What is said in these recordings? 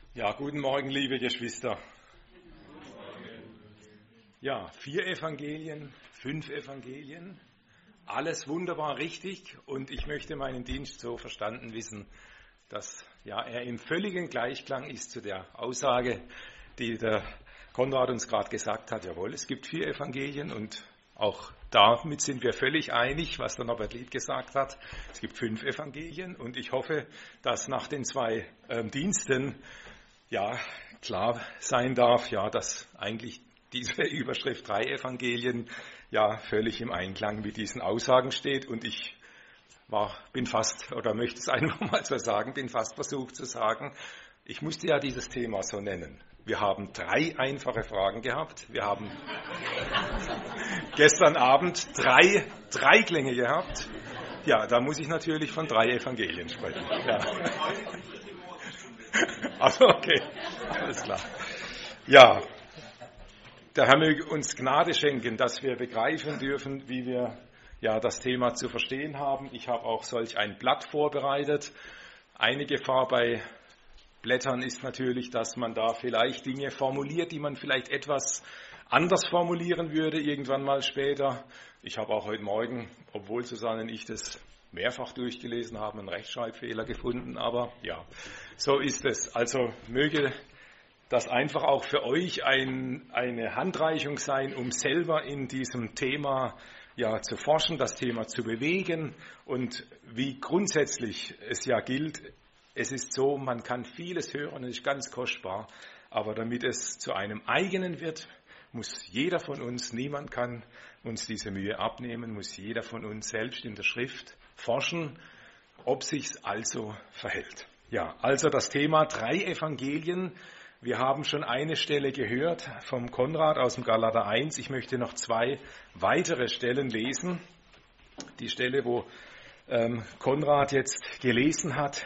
Ja, guten Morgen, liebe Geschwister. Ja, 4 Evangelien, 5 Evangelien, alles wunderbar richtig und ich möchte meinen Dienst so verstanden wissen, dass er im völligen Gleichklang ist zu der Aussage, die der Konrad uns gerade gesagt hat. Jawohl, es gibt 4 Evangelien und auch damit sind wir völlig einig, was der Norbert Lied gesagt hat. Es gibt 5 Evangelien und ich hoffe, dass nach den 2 Diensten klar sein darf, dass eigentlich diese Überschrift 3 Evangelien völlig im Einklang mit diesen Aussagen steht. Und ich bin fast, oder möchte es einfach mal so sagen, bin fast versucht zu sagen, ich musste ja dieses Thema so nennen. Wir haben 3 einfache Fragen gehabt. Wir haben gestern Abend 3 Dreiklänge gehabt. Ja, da muss ich natürlich von 3 Evangelien sprechen. Ja. Also okay, alles klar. Ja, der Herr möge uns Gnade schenken, dass wir begreifen dürfen, wie wir das Thema zu verstehen haben. Ich habe auch solch ein Blatt vorbereitet. Eine Gefahr bei Blättern ist natürlich, dass man da vielleicht Dinge formuliert, die man vielleicht etwas anders formulieren würde, irgendwann mal später. Ich habe auch heute Morgen, obwohl Susanne und ich das mehrfach durchgelesen haben, einen Rechtschreibfehler gefunden, aber so ist es. Also möge das einfach auch für euch eine Handreichung sein, um selber in diesem Thema zu forschen, das Thema zu bewegen und wie grundsätzlich es gilt. Es ist so, man kann vieles hören, es ist ganz kostbar, aber damit es zu einem eigenen wird, muss jeder von uns, niemand kann uns diese Mühe abnehmen, muss jeder von uns selbst in der Schrift forschen, ob sich's also verhält. Ja, also das Thema 3 Evangelien. Wir haben schon eine Stelle gehört vom Konrad aus dem Galater 1. Ich möchte noch 2 weitere Stellen lesen. Die Stelle, wo Konrad jetzt gelesen hat,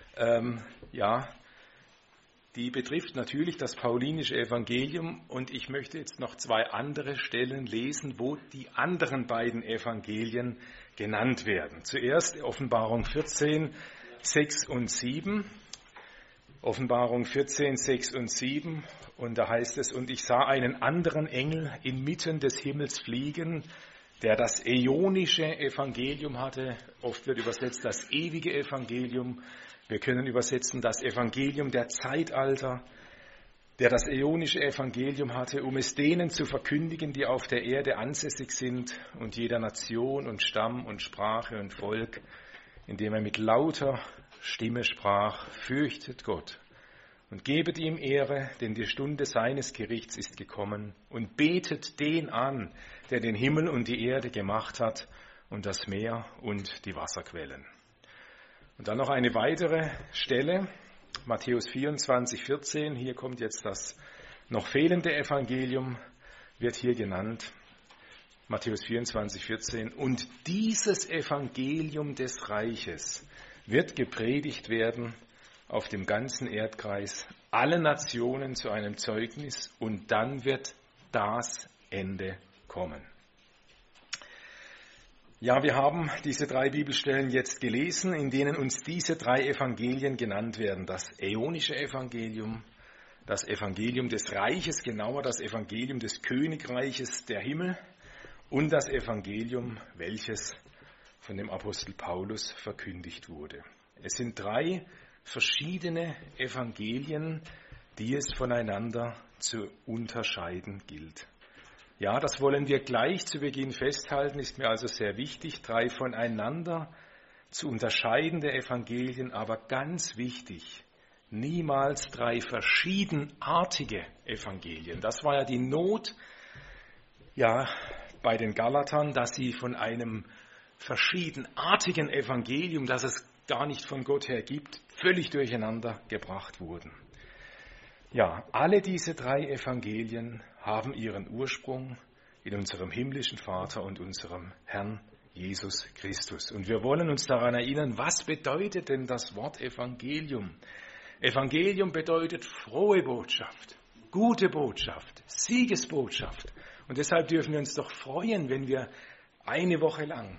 die betrifft natürlich das paulinische Evangelium und ich möchte jetzt noch 2 andere Stellen lesen, wo die anderen beiden Evangelien genannt werden. Zuerst Offenbarung 14, 6 und 7. Offenbarung 14, 6 und 7 und da heißt es, und ich sah einen anderen Engel inmitten des Himmels fliegen, der das äonische Evangelium hatte. Oft wird übersetzt das ewige Evangelium. Wir können übersetzen das Evangelium der Zeitalter, der das äonische Evangelium hatte, um es denen zu verkündigen, die auf der Erde ansässig sind und jeder Nation und Stamm und Sprache und Volk, indem er mit lauter Stimme sprach, fürchtet Gott und gebet ihm Ehre, denn die Stunde seines Gerichts ist gekommen und betet den an, der den Himmel und die Erde gemacht hat und das Meer und die Wasserquellen. Und dann noch eine weitere Stelle, Matthäus 24, 14, hier kommt jetzt das noch fehlende Evangelium, wird hier genannt, Matthäus 24, 14, und dieses Evangelium des Reiches wird gepredigt werden auf dem ganzen Erdkreis, alle Nationen zu einem Zeugnis und dann wird das Ende kommen. Ja, wir haben diese 3 Bibelstellen jetzt gelesen, in denen uns diese 3 Evangelien genannt werden. Das äonische Evangelium, das Evangelium des Reiches, genauer das Evangelium des Königreiches der Himmel und das Evangelium, welches von dem Apostel Paulus verkündigt wurde. Es sind 3 verschiedene Evangelien, die es voneinander zu unterscheiden gilt. Ja, das wollen wir gleich zu Beginn festhalten, ist mir also sehr wichtig, 3 voneinander zu unterscheidende Evangelien, aber ganz wichtig, niemals 3 verschiedenartige Evangelien. Das war ja die Not, bei den Galatern, dass sie von einem verschiedenartigen Evangelium, das es gar nicht von Gott her gibt, völlig durcheinander gebracht wurden. Ja, alle diese 3 Evangelien haben ihren Ursprung in unserem himmlischen Vater und unserem Herrn Jesus Christus. Und wir wollen uns daran erinnern, was bedeutet denn das Wort Evangelium? Evangelium bedeutet frohe Botschaft, gute Botschaft, Siegesbotschaft. Und deshalb dürfen wir uns doch freuen, wenn wir eine Woche lang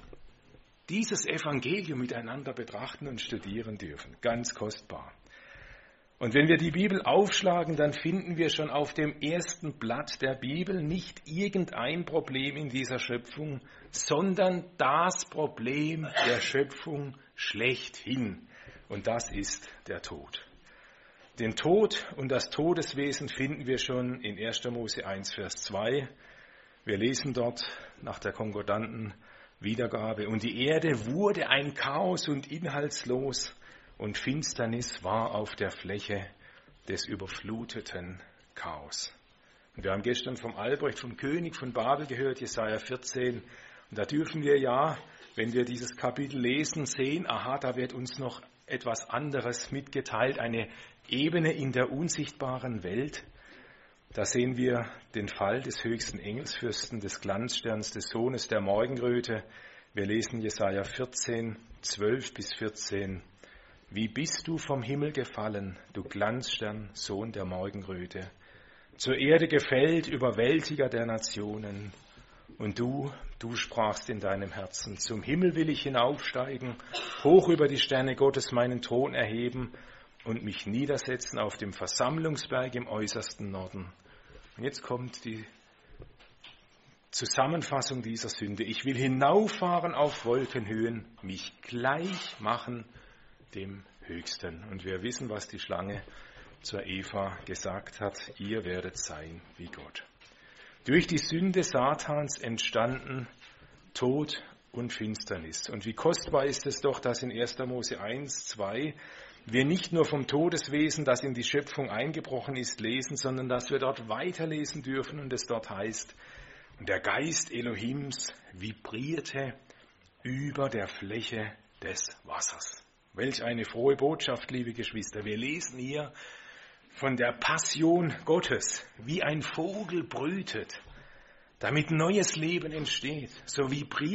dieses Evangelium miteinander betrachten und studieren dürfen. Ganz kostbar. Und wenn wir die Bibel aufschlagen, dann finden wir schon auf dem ersten Blatt der Bibel nicht irgendein Problem in dieser Schöpfung, sondern das Problem der Schöpfung schlechthin. Und das ist der Tod. Den Tod und das Todeswesen finden wir schon in 1. Mose 1, Vers 2. Wir lesen dort nach der konkordanten Wiedergabe: Und die Erde wurde ein Chaos und inhaltslos, und Finsternis war auf der Fläche des überfluteten Chaos. Und wir haben gestern vom Albrecht, vom König von Babel gehört, Jesaja 14. Und da dürfen wir ja, wenn wir dieses Kapitel lesen, sehen, aha, da wird uns noch etwas anderes mitgeteilt, eine Ebene in der unsichtbaren Welt. Da sehen wir den Fall des höchsten Engelsfürsten, des Glanzsterns, des Sohnes der Morgenröte. Wir lesen Jesaja 14, 12 bis 14. Wie bist du vom Himmel gefallen, du Glanzstern, Sohn der Morgenröte, zur Erde gefällt, Überwältiger der Nationen. Und du sprachst in deinem Herzen, zum Himmel will ich hinaufsteigen, hoch über die Sterne Gottes meinen Thron erheben und mich niedersetzen auf dem Versammlungsberg im äußersten Norden. Und jetzt kommt die Zusammenfassung dieser Sünde. Ich will hinauffahren auf Wolkenhöhen, mich gleich machen dem Höchsten. Und wir wissen, was die Schlange zur Eva gesagt hat: Ihr werdet sein wie Gott. Durch die Sünde Satans entstanden Tod und Finsternis. Und wie kostbar ist es doch, dass in 1. Mose 1, 2 wir nicht nur vom Todeswesen, das in die Schöpfung eingebrochen ist, lesen, sondern dass wir dort weiterlesen dürfen und es dort heißt: Und der Geist Elohims vibrierte über der Fläche des Wassers. Welch eine frohe Botschaft, liebe Geschwister. Wir lesen hier von der Passion Gottes, wie ein Vogel brütet, damit neues Leben entsteht. So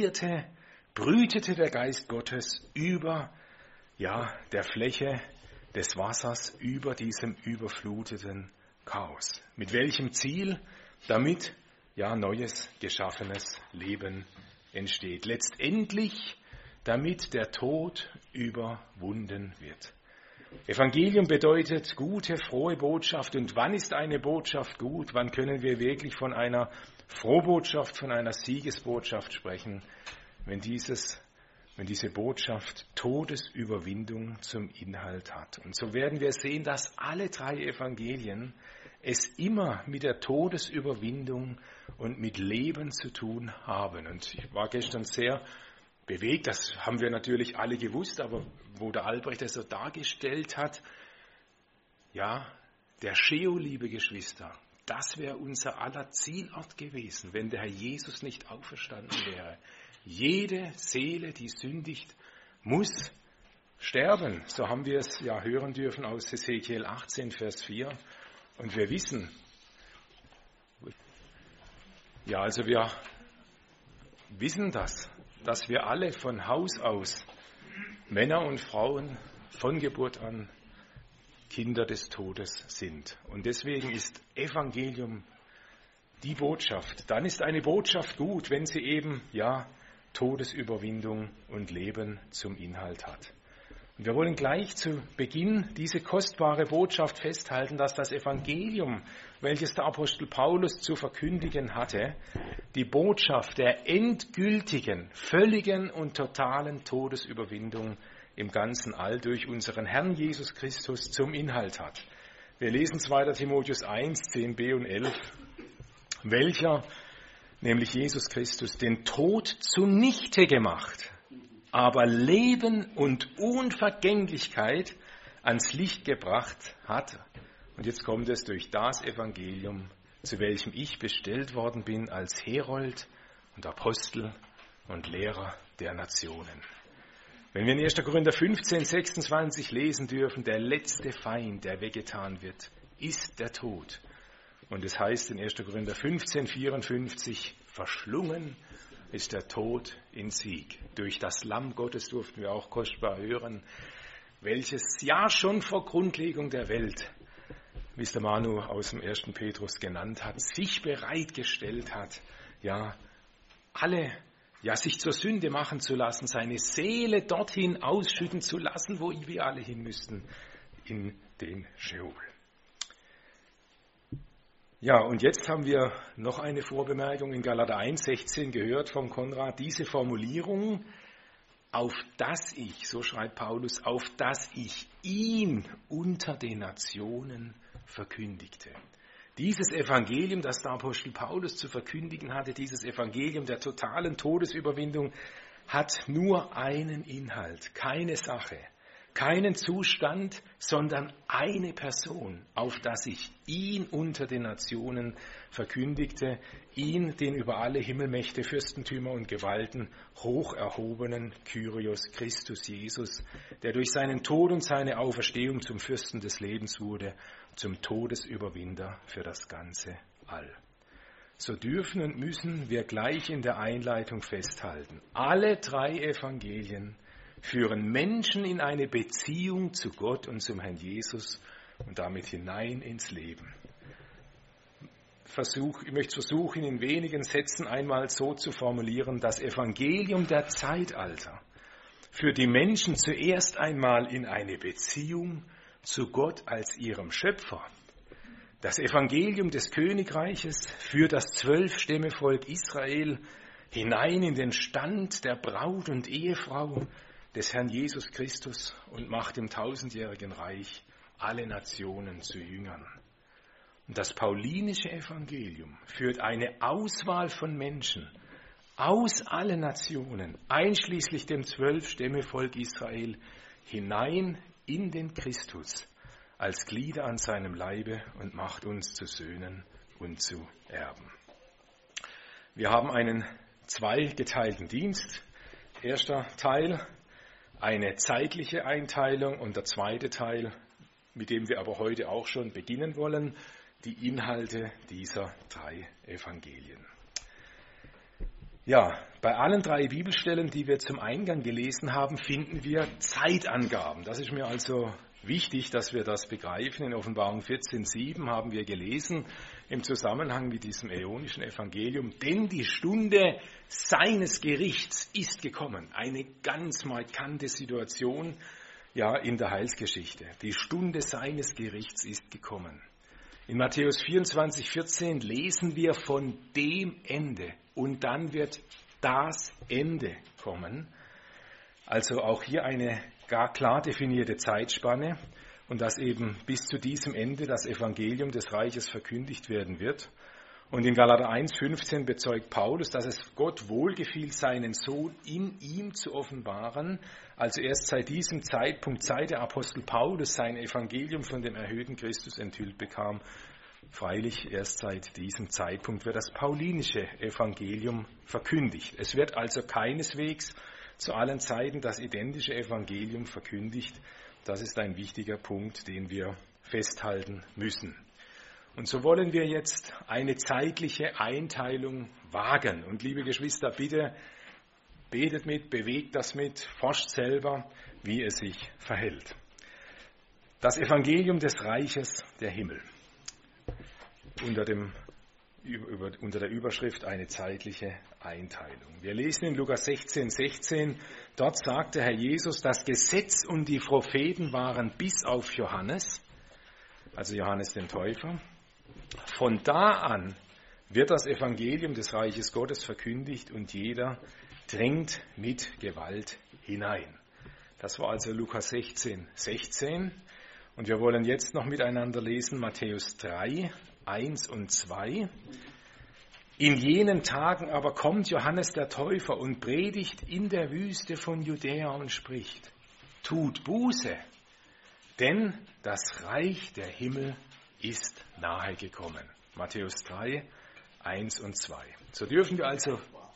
brütete der Geist Gottes über der Fläche des Wassers, über diesem überfluteten Chaos. Mit welchem Ziel? Damit neues, geschaffenes Leben entsteht. Letztendlich, damit der Tod überwunden wird. Evangelium bedeutet gute, frohe Botschaft. Und wann ist eine Botschaft gut? Wann können wir wirklich von einer Frohbotschaft, von einer Siegesbotschaft sprechen? Wenn diese Botschaft Todesüberwindung zum Inhalt hat. Und so werden wir sehen, dass alle drei Evangelien es immer mit der Todesüberwindung und mit Leben zu tun haben. Und ich war gestern sehr bewegt, das haben wir natürlich alle gewusst, aber wo der Albrecht es so dargestellt hat, der Sheol, liebe Geschwister, das wäre unser aller Zielort gewesen, wenn der Herr Jesus nicht auferstanden wäre. Jede Seele, die sündigt, muss sterben. So haben wir es hören dürfen aus Hesekiel 18, Vers 4. Und wir wissen, wir wissen das, dass wir alle von Haus aus, Männer und Frauen, von Geburt an Kinder des Todes sind. Und deswegen ist Evangelium die Botschaft. Dann ist eine Botschaft gut, wenn sie eben, Todesüberwindung und Leben zum Inhalt hat. Und wir wollen gleich zu Beginn diese kostbare Botschaft festhalten, dass das Evangelium, welches der Apostel Paulus zu verkündigen hatte, die Botschaft der endgültigen, völligen und totalen Todesüberwindung im ganzen All durch unseren Herrn Jesus Christus zum Inhalt hat. Wir lesen 2. Timotheus 1, 10b und 11, welcher, nämlich Jesus Christus, den Tod zunichte gemacht, aber Leben und Unvergänglichkeit ans Licht gebracht hat. Und jetzt kommt es durch das Evangelium, zu welchem ich bestellt worden bin als Herold und Apostel und Lehrer der Nationen. Wenn wir in 1. Korinther 15, 26 lesen dürfen, der letzte Feind, der weggetan wird, ist der Tod. Und es heißt in 1. Korinther 15, 54, verschlungen ist der Tod in Sieg. Durch das Lamm Gottes durften wir auch kostbar hören, welches schon vor Grundlegung der Welt, wie es der Manu aus dem 1. Petrus genannt hat, sich bereitgestellt hat, sich zur Sünde machen zu lassen, seine Seele dorthin ausschütten zu lassen, wo wir alle hin müssten, in den Scheol. Ja, und jetzt haben wir noch eine Vorbemerkung in Galater 1,16 gehört von Konrad. Diese Formulierung, auf das ich, so schreibt Paulus, auf das ich ihn unter den Nationen verkündigte. Dieses Evangelium, das der Apostel Paulus zu verkündigen hatte, dieses Evangelium der totalen Todesüberwindung, hat nur einen Inhalt, keine Sache, keinen Zustand, sondern eine Person, auf das ich ihn unter den Nationen verkündigte, ihn, den über alle Himmelmächte, Fürstentümer und Gewalten hoch erhobenen Kyrios Christus Jesus, der durch seinen Tod und seine Auferstehung zum Fürsten des Lebens wurde, zum Todesüberwinder für das ganze All. So dürfen und müssen wir gleich in der Einleitung festhalten, alle drei Evangelien führen Menschen in eine Beziehung zu Gott und zum Herrn Jesus und damit hinein ins Leben. Ich möchte versuchen, in wenigen Sätzen einmal so zu formulieren, das Evangelium der Zeitalter führt die Menschen zuerst einmal in eine Beziehung zu Gott als ihrem Schöpfer. Das Evangelium des Königreiches führt das 12-Stämmevolk Israel hinein in den Stand der Braut und Ehefrau des Herrn Jesus Christus und macht im 1000-jährigen Reich alle Nationen zu Jüngern. Und das paulinische Evangelium führt eine Auswahl von Menschen aus allen Nationen, einschließlich dem 12-Stämmevolk Israel, hinein in den Christus als Glieder an seinem Leibe und macht uns zu Söhnen und zu Erben. Wir haben einen zweigeteilten Dienst. Erster Teil, eine zeitliche Einteilung, und der zweite Teil, mit dem wir aber heute auch schon beginnen wollen, die Inhalte dieser drei Evangelien. Ja, bei allen drei Bibelstellen, die wir zum Eingang gelesen haben, finden wir Zeitangaben. Das ist mir also wichtig, dass wir das begreifen. In Offenbarung 14,7 haben wir gelesen im Zusammenhang mit diesem äonischen Evangelium, denn die Stunde seines Gerichts ist gekommen. Eine ganz markante Situation, ja, in der Heilsgeschichte. Die Stunde seines Gerichts ist gekommen. In Matthäus 24,14 lesen wir von dem Ende und dann wird das Ende kommen. Also auch hier eine gar klar definierte Zeitspanne und dass eben bis zu diesem Ende das Evangelium des Reiches verkündigt werden wird. Und in Galater 1,15 bezeugt Paulus, dass es Gott wohlgefiel, seinen Sohn in ihm zu offenbaren. Also erst seit diesem Zeitpunkt, seit der Apostel Paulus sein Evangelium von dem erhöhten Christus enthüllt bekam, freilich erst seit diesem Zeitpunkt wird das paulinische Evangelium verkündigt. Es wird also keineswegs zu allen Zeiten das identische Evangelium verkündigt. Das ist ein wichtiger Punkt, den wir festhalten müssen. Und so wollen wir jetzt eine zeitliche Einteilung wagen. Und liebe Geschwister, bitte betet mit, bewegt das mit, forscht selber, wie es sich verhält. Das Evangelium des Reiches der Himmel. Unter der Überschrift eine zeitliche Einteilung. Wir lesen in Lukas 16,16, dort sagt der Herr Jesus, das Gesetz und die Propheten waren bis auf Johannes, also Johannes den Täufer. Von da an wird das Evangelium des Reiches Gottes verkündigt und jeder dringt mit Gewalt hinein. Das war also Lukas 16,16. Und wir wollen jetzt noch miteinander lesen Matthäus 3, 1 und 2. In jenen Tagen aber kommt Johannes der Täufer und predigt in der Wüste von Judäa und spricht, tut Buße, denn das Reich der Himmel ist nahe gekommen. Matthäus 3, 1 und 2. So dürfen wir also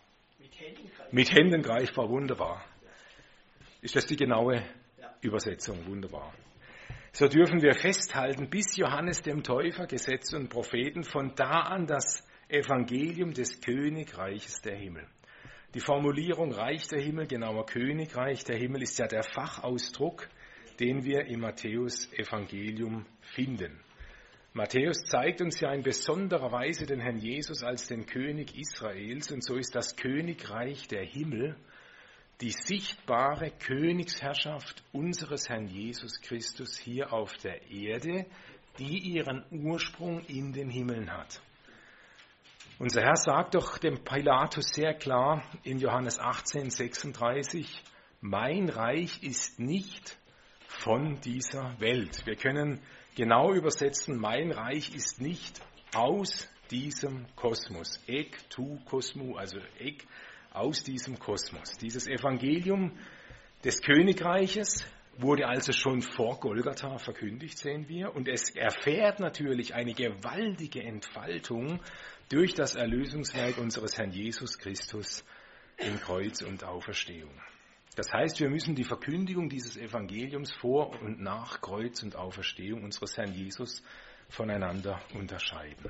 mit Händen greifbar, wunderbar. Ist das die genaue Übersetzung? Wunderbar. So dürfen wir festhalten, bis Johannes dem Täufer, Gesetz und Propheten, von da an das Evangelium des Königreiches der Himmel. Die Formulierung Reich der Himmel, genauer Königreich der Himmel, ist ja der Fachausdruck, den wir im Matthäus-Evangelium finden. Matthäus zeigt uns ja in besonderer Weise den Herrn Jesus als den König Israels und so ist das Königreich der Himmel die sichtbare Königsherrschaft unseres Herrn Jesus Christus hier auf der Erde, die ihren Ursprung in den Himmeln hat. Unser Herr sagt doch dem Pilatus sehr klar in Johannes 18,36, mein Reich ist nicht von dieser Welt. Wir können genau übersetzen, mein Reich ist nicht aus diesem Kosmos. Ek tu kosmu, also ek aus diesem Kosmos. Dieses Evangelium des Königreiches wurde also schon vor Golgatha verkündigt, sehen wir. Und es erfährt natürlich eine gewaltige Entfaltung durch das Erlösungswerk unseres Herrn Jesus Christus im Kreuz und Auferstehung. Das heißt, wir müssen die Verkündigung dieses Evangeliums vor und nach Kreuz und Auferstehung unseres Herrn Jesus voneinander unterscheiden.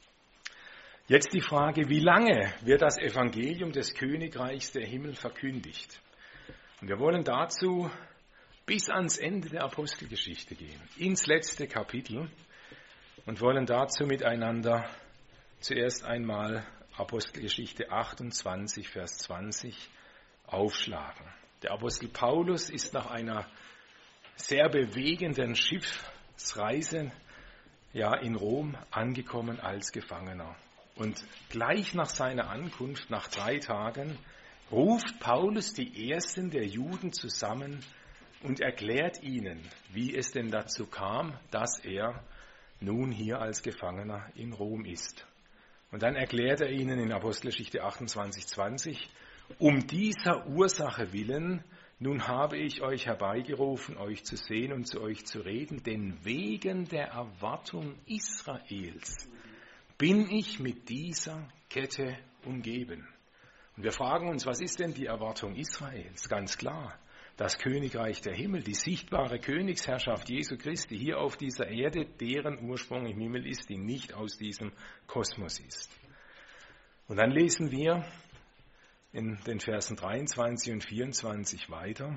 Jetzt die Frage, wie lange wird das Evangelium des Königreichs der Himmel verkündigt? Und wir wollen dazu bis ans Ende der Apostelgeschichte gehen, ins letzte Kapitel, und wollen dazu miteinander zuerst einmal Apostelgeschichte 28, Vers 20 aufschlagen. Der Apostel Paulus ist nach einer sehr bewegenden Schiffsreise in Rom angekommen als Gefangener. Und gleich nach seiner Ankunft, nach 3 Tagen, ruft Paulus die Ersten der Juden zusammen und erklärt ihnen, wie es denn dazu kam, dass er nun hier als Gefangener in Rom ist. Und dann erklärt er ihnen in Apostelgeschichte 28,20, um dieser Ursache willen, nun habe ich euch herbeigerufen, euch zu sehen und zu euch zu reden, denn wegen der Erwartung Israels bin ich mit dieser Kette umgeben. Und wir fragen uns, was ist denn die Erwartung Israels? Ganz klar, das Königreich der Himmel, die sichtbare Königsherrschaft Jesu Christi hier auf dieser Erde, deren Ursprung im Himmel ist, die nicht aus diesem Kosmos ist. Und dann lesen wir in den Versen 23 und 24 weiter.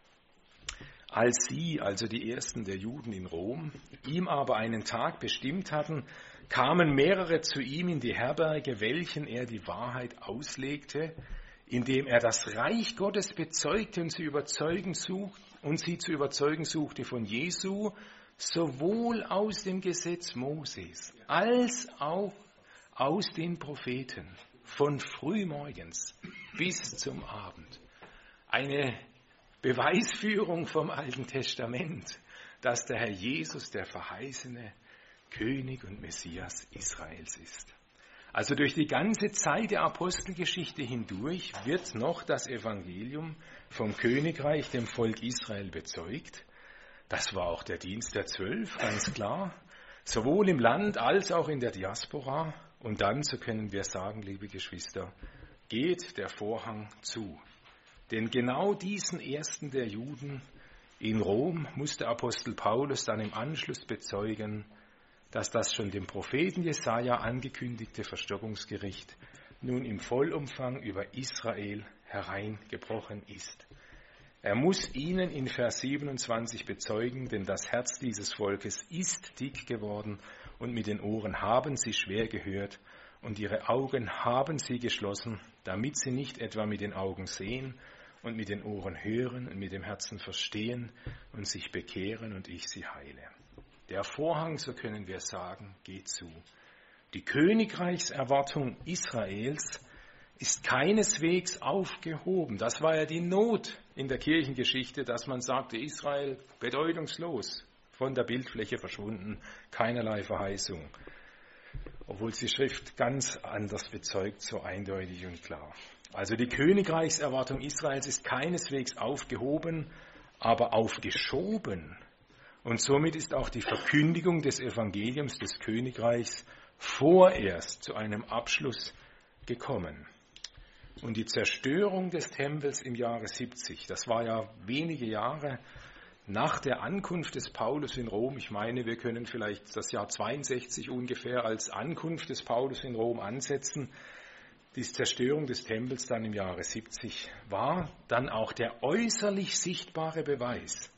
Als sie, also die Ersten der Juden in Rom, ihm aber einen Tag bestimmt hatten, kamen mehrere zu ihm in die Herberge, welchen er die Wahrheit auslegte, indem er das Reich Gottes bezeugte und sie zu überzeugen suchte von Jesu, sowohl aus dem Gesetz Moses als auch aus den Propheten, von frühmorgens bis zum Abend. Eine Beweisführung vom Alten Testament, dass der Herr Jesus der verheißene König und Messias Israels ist. Also durch die ganze Zeit der Apostelgeschichte hindurch wird noch das Evangelium vom Königreich dem Volk Israel bezeugt. Das war auch der Dienst der 12, ganz klar, sowohl im Land als auch in der Diaspora. Und dann, so können wir sagen, liebe Geschwister, geht der Vorhang zu. Denn genau diesen Ersten der Juden in Rom musste Apostel Paulus dann im Anschluss bezeugen, dass das schon dem Propheten Jesaja angekündigte Verstockungsgericht nun im Vollumfang über Israel hereingebrochen ist. Er muss ihnen in Vers 27 bezeugen, denn das Herz dieses Volkes ist dick geworden und mit den Ohren haben sie schwer gehört und ihre Augen haben sie geschlossen, damit sie nicht etwa mit den Augen sehen und mit den Ohren hören und mit dem Herzen verstehen und sich bekehren und ich sie heile. Der Vorhang, so können wir sagen, geht zu. Die Königreichserwartung Israels ist keineswegs aufgehoben. Das war ja die Not in der Kirchengeschichte, dass man sagte, Israel bedeutungslos, von der Bildfläche verschwunden, keinerlei Verheißung. Obwohl es die Schrift ganz anders bezeugt, so eindeutig und klar. Also die Königreichserwartung Israels ist keineswegs aufgehoben, aber aufgeschoben. Und somit ist auch die Verkündigung des Evangeliums des Königreichs vorerst zu einem Abschluss gekommen. Und die Zerstörung des Tempels im Jahre 70, das war ja wenige Jahre nach der Ankunft des Paulus in Rom. Ich meine, wir können vielleicht das Jahr 62 ungefähr als Ankunft des Paulus in Rom ansetzen. Die Zerstörung des Tempels dann im Jahre 70 war dann auch der äußerlich sichtbare Beweis.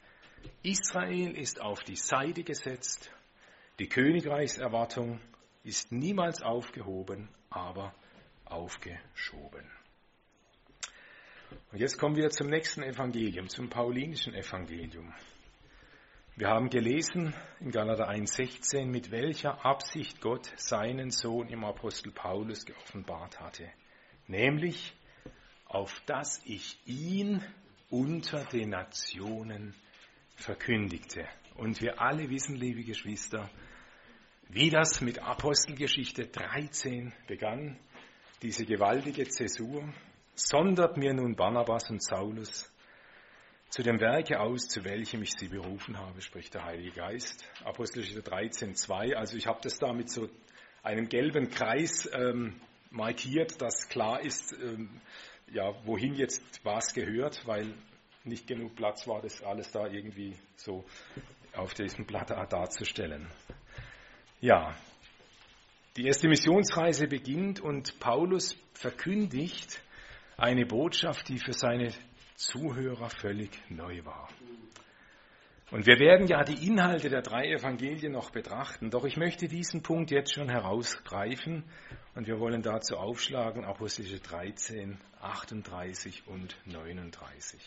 Israel ist auf die Seite gesetzt, die Königreichserwartung ist niemals aufgehoben, aber aufgeschoben. Und jetzt kommen wir zum nächsten Evangelium, zum paulinischen Evangelium. Wir haben gelesen in Galater 1,16, mit welcher Absicht Gott seinen Sohn im Apostel Paulus geoffenbart hatte. Nämlich, auf dass ich ihn unter den Nationen verkündigte. Und wir alle wissen, liebe Geschwister, wie das mit Apostelgeschichte 13 begann, diese gewaltige Zäsur. Sondert mir nun Barnabas und Saulus zu dem Werke aus, zu welchem ich sie berufen habe, spricht der Heilige Geist. Apostelgeschichte 13,2. Also ich habe das da mit so einem gelben Kreis markiert, dass klar ist, wohin jetzt was gehört, weil nicht genug Platz war, das alles da irgendwie so auf diesem Blatt darzustellen. Ja, die erste Missionsreise beginnt und Paulus verkündigt eine Botschaft, die für seine Zuhörer völlig neu war. Und wir werden ja die Inhalte der 3 Evangelien noch betrachten, doch ich möchte diesen Punkt jetzt schon herausgreifen und wir wollen dazu aufschlagen Apostelgeschichte 13, 38 und 39.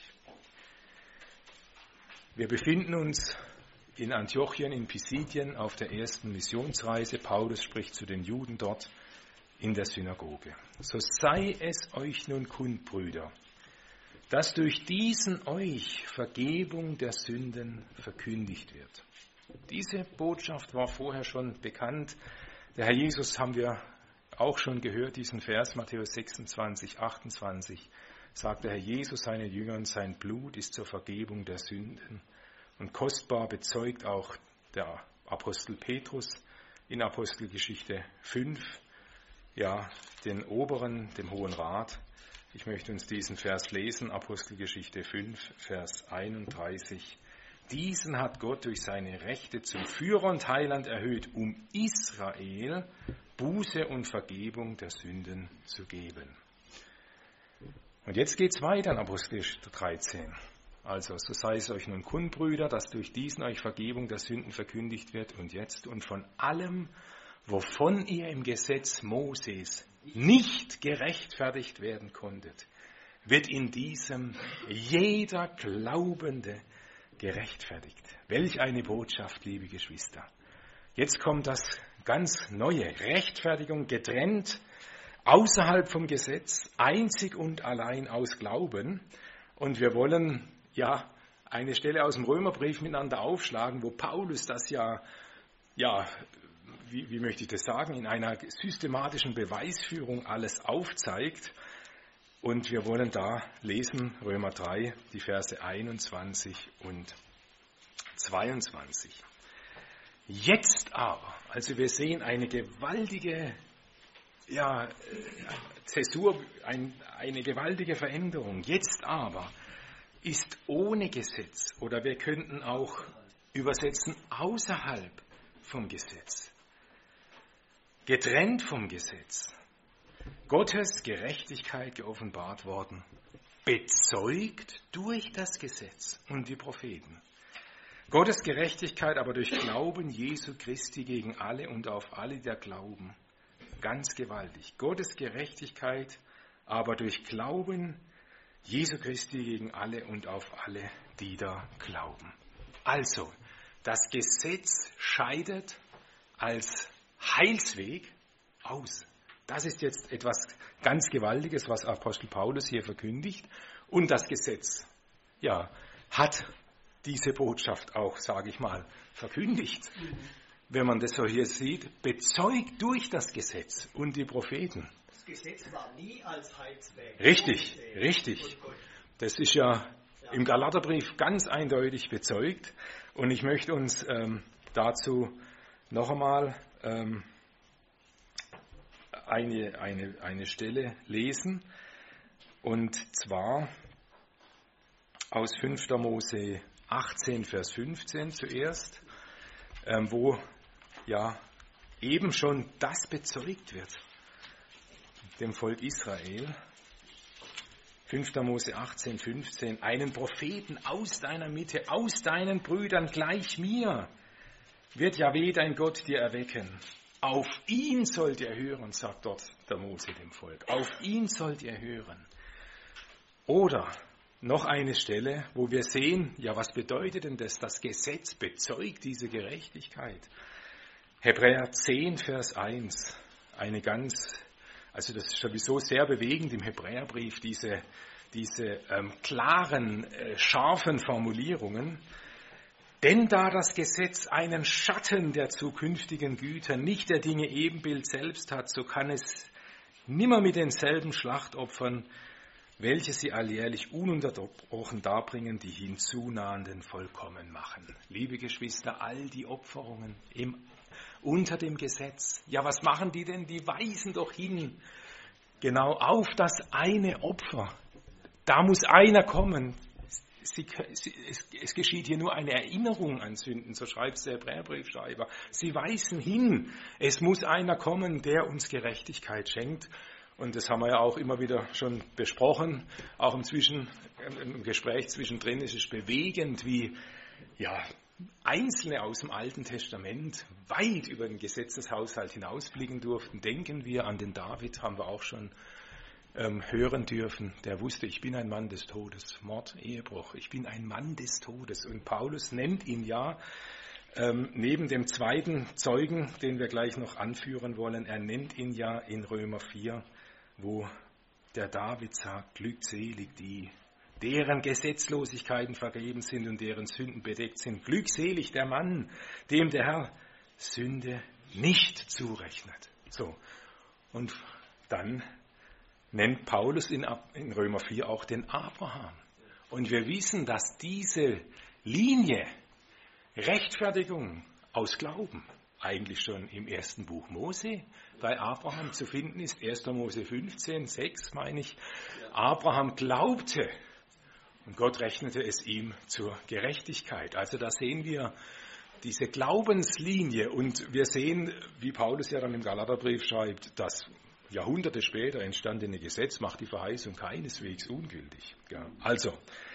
Wir befinden uns in Antiochien, in Pisidien, auf der ersten Missionsreise. Paulus spricht zu den Juden dort in der Synagoge. So sei es euch nun kund, Brüder, dass durch diesen euch Vergebung der Sünden verkündigt wird. Diese Botschaft war vorher schon bekannt. Der Herr Jesus haben wir auch schon gehört, diesen Vers, Matthäus 26, 28, sagt der Herr Jesus seinen Jüngern, sein Blut ist zur Vergebung der Sünden. Und kostbar bezeugt auch der Apostel Petrus in Apostelgeschichte 5, den Oberen, dem Hohen Rat. Ich möchte uns diesen Vers lesen, Apostelgeschichte 5, Vers 31. Diesen hat Gott durch seine Rechte zum Führer und Heiland erhöht, um Israel Buße und Vergebung der Sünden zu geben. Und jetzt geht es weiter in Apostelgeschichte 13. Also, so sei es euch nun kund, Brüder, dass durch diesen euch Vergebung der Sünden verkündigt wird und jetzt und von allem, wovon ihr im Gesetz Moses nicht gerechtfertigt werden konntet, wird in diesem jeder Glaubende gerechtfertigt. Welch eine Botschaft, liebe Geschwister. Jetzt kommt das ganz Neue. Rechtfertigung getrennt, außerhalb vom Gesetz, einzig und allein aus Glauben. Und wir wollen eine Stelle aus dem Römerbrief miteinander aufschlagen, wo Paulus das wie möchte ich das sagen, in einer systematischen Beweisführung alles aufzeigt. Und wir wollen da lesen, Römer 3, die Verse 21 und 22. Jetzt aber, also wir sehen eine gewaltige Zäsur, eine gewaltige Veränderung. Jetzt aber ist ohne Gesetz, oder wir könnten auch übersetzen außerhalb vom Gesetz, getrennt vom Gesetz, Gottes Gerechtigkeit geoffenbart worden, bezeugt durch das Gesetz und die Propheten. Gottes Gerechtigkeit aber durch Glauben Jesu Christi gegen alle und auf alle, die da glauben. Ganz gewaltig. Gottes Gerechtigkeit aber durch Glauben Jesu Christi gegen alle und auf alle, die da glauben. Also, das Gesetz scheidet als Heilsweg aus. Das ist jetzt etwas ganz Gewaltiges, was Apostel Paulus hier verkündigt. Und das Gesetz, hat diese Botschaft auch, sage ich mal, verkündigt. Wenn man das so hier sieht, bezeugt durch das Gesetz und die Propheten. Das Gesetz war nie als Heilsweg. Richtig. Das ist ja im Galaterbrief ganz eindeutig bezeugt. Und ich möchte uns dazu noch einmal eine Stelle lesen. Und zwar aus 5. Mose 18, Vers 15 zuerst, wo eben schon das bezeugt wird, dem Volk Israel. 5. Mose 18, 15, einen Propheten aus deiner Mitte, aus deinen Brüdern gleich mir, wird Jahwe dein Gott dir erwecken. Auf ihn sollt ihr hören, sagt dort der Mose dem Volk. Auf ihn sollt ihr hören. Oder noch eine Stelle, wo wir sehen, ja, was bedeutet denn das? Das Gesetz bezeugt diese Gerechtigkeit. Hebräer 10, Vers 1. Also das ist sowieso sehr bewegend im Hebräerbrief, diese klaren, scharfen Formulierungen. Denn da das Gesetz einen Schatten der zukünftigen Güter, nicht der Dinge Ebenbild selbst hat, so kann es nimmer mit denselben Schlachtopfern, welche sie alljährlich ununterbrochen darbringen, die hinzunahenden vollkommen machen. Liebe Geschwister, all die Opferungen unter dem Gesetz, ja, was machen die denn? Die weisen doch hin, genau auf das eine Opfer. Da muss einer kommen. Es geschieht hier nur eine Erinnerung an Sünden, so schreibt es der Hebräerbriefschreiber. Sie weisen hin, es muss einer kommen, der uns Gerechtigkeit schenkt. Und das haben wir ja auch immer wieder schon besprochen, auch im Gespräch zwischendrin ist es bewegend, wie ja, Einzelne aus dem Alten Testament weit über den Gesetzeshaushalt hinausblicken durften. Denken wir an den David, haben wir auch schon hören dürfen. Der wusste, ich bin ein Mann des Todes, Mord, Ehebruch, ich bin ein Mann des Todes. Und Paulus nennt ihn ja, neben dem zweiten Zeugen, den wir gleich noch anführen wollen, er nennt ihn ja in Römer 4, wo der David sagt, glückselig die, deren Gesetzlosigkeiten vergeben sind und deren Sünden bedeckt sind. Glückselig der Mann, dem der Herr Sünde nicht zurechnet. So, und dann nennt Paulus in Römer 4 auch den Abraham. Und wir wissen, dass diese Linie Rechtfertigung aus Glauben eigentlich schon im ersten Buch Mose bei Abraham zu finden ist. 1. Mose 15, 6 meine ich. Abraham glaubte und Gott rechnete es ihm zur Gerechtigkeit. Also da sehen wir diese Glaubenslinie und wir sehen, wie Paulus ja dann im Galaterbrief schreibt, das Jahrhunderte später entstandene Gesetz macht die Verheißung keineswegs ungültig. Ja, also,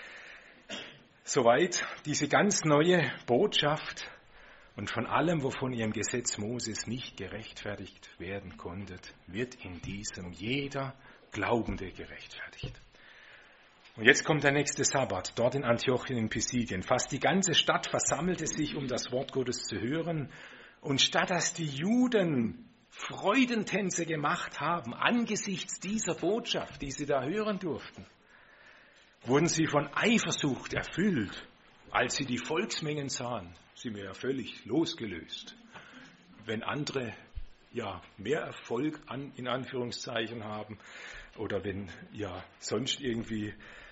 soweit diese ganz neue Botschaft und von allem, wovon ihr im Gesetz Moses nicht gerechtfertigt werden konntet, wird in diesem jeder Glaubende gerechtfertigt. Und jetzt kommt der nächste Sabbat, dort in Antiochien in Pisidien. Fast die ganze Stadt versammelte sich, um das Wort Gottes zu hören. Und statt dass die Juden Freudentänze gemacht haben angesichts dieser Botschaft, die sie da hören durften, wurden sie von Eifersucht erfüllt, als sie die Volksmengen sahen. Sie waren ja völlig losgelöst. Wenn andere ja mehr Erfolg in Anführungszeichen haben oder wenn ja sonst irgendwie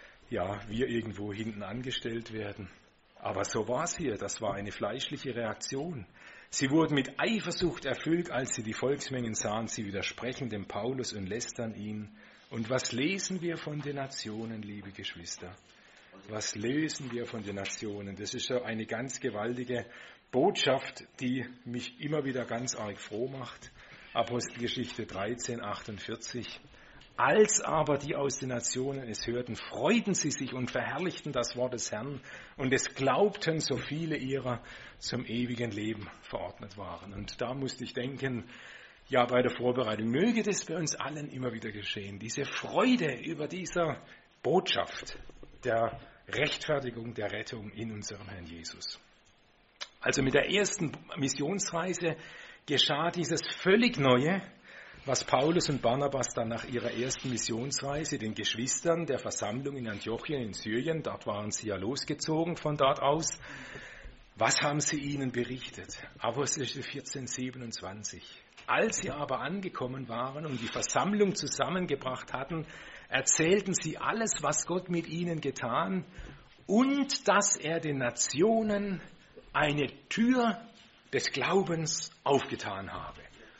wir irgendwo hinten angestellt werden. Aber so war es hier, das war eine fleischliche Reaktion. Sie wurden mit Eifersucht erfüllt, als sie die Volksmengen sahen. Sie widersprechen dem Paulus und lästern ihn. Und was lesen wir von den Nationen, liebe Geschwister? Was lesen wir von den Nationen? Das ist so eine ganz gewaltige Botschaft, die mich immer wieder ganz arg froh macht. Apostelgeschichte 13, 48. Als aber die aus den Nationen es hörten, freuten sie sich und verherrlichten das Wort des Herrn und es glaubten, so viele ihrer zum ewigen Leben verordnet waren. Und da musste ich denken, ja, bei der Vorbereitung möge das bei uns allen immer wieder geschehen. Diese Freude über diese Botschaft der Rechtfertigung, der Rettung in unserem Herrn Jesus. Also mit der ersten Missionsreise geschah dieses völlig Neue, was Paulus und Barnabas dann nach ihrer ersten Missionsreise den Geschwistern der Versammlung in Antiochien in Syrien, dort waren sie ja losgezogen von dort aus, was haben sie ihnen berichtet? Apostelgeschichte 14, 27. Als sie aber angekommen waren und die Versammlung zusammengebracht hatten, erzählten sie alles, was Gott mit ihnen getan und dass er den Nationen eine Tür des Glaubens aufgetan habe.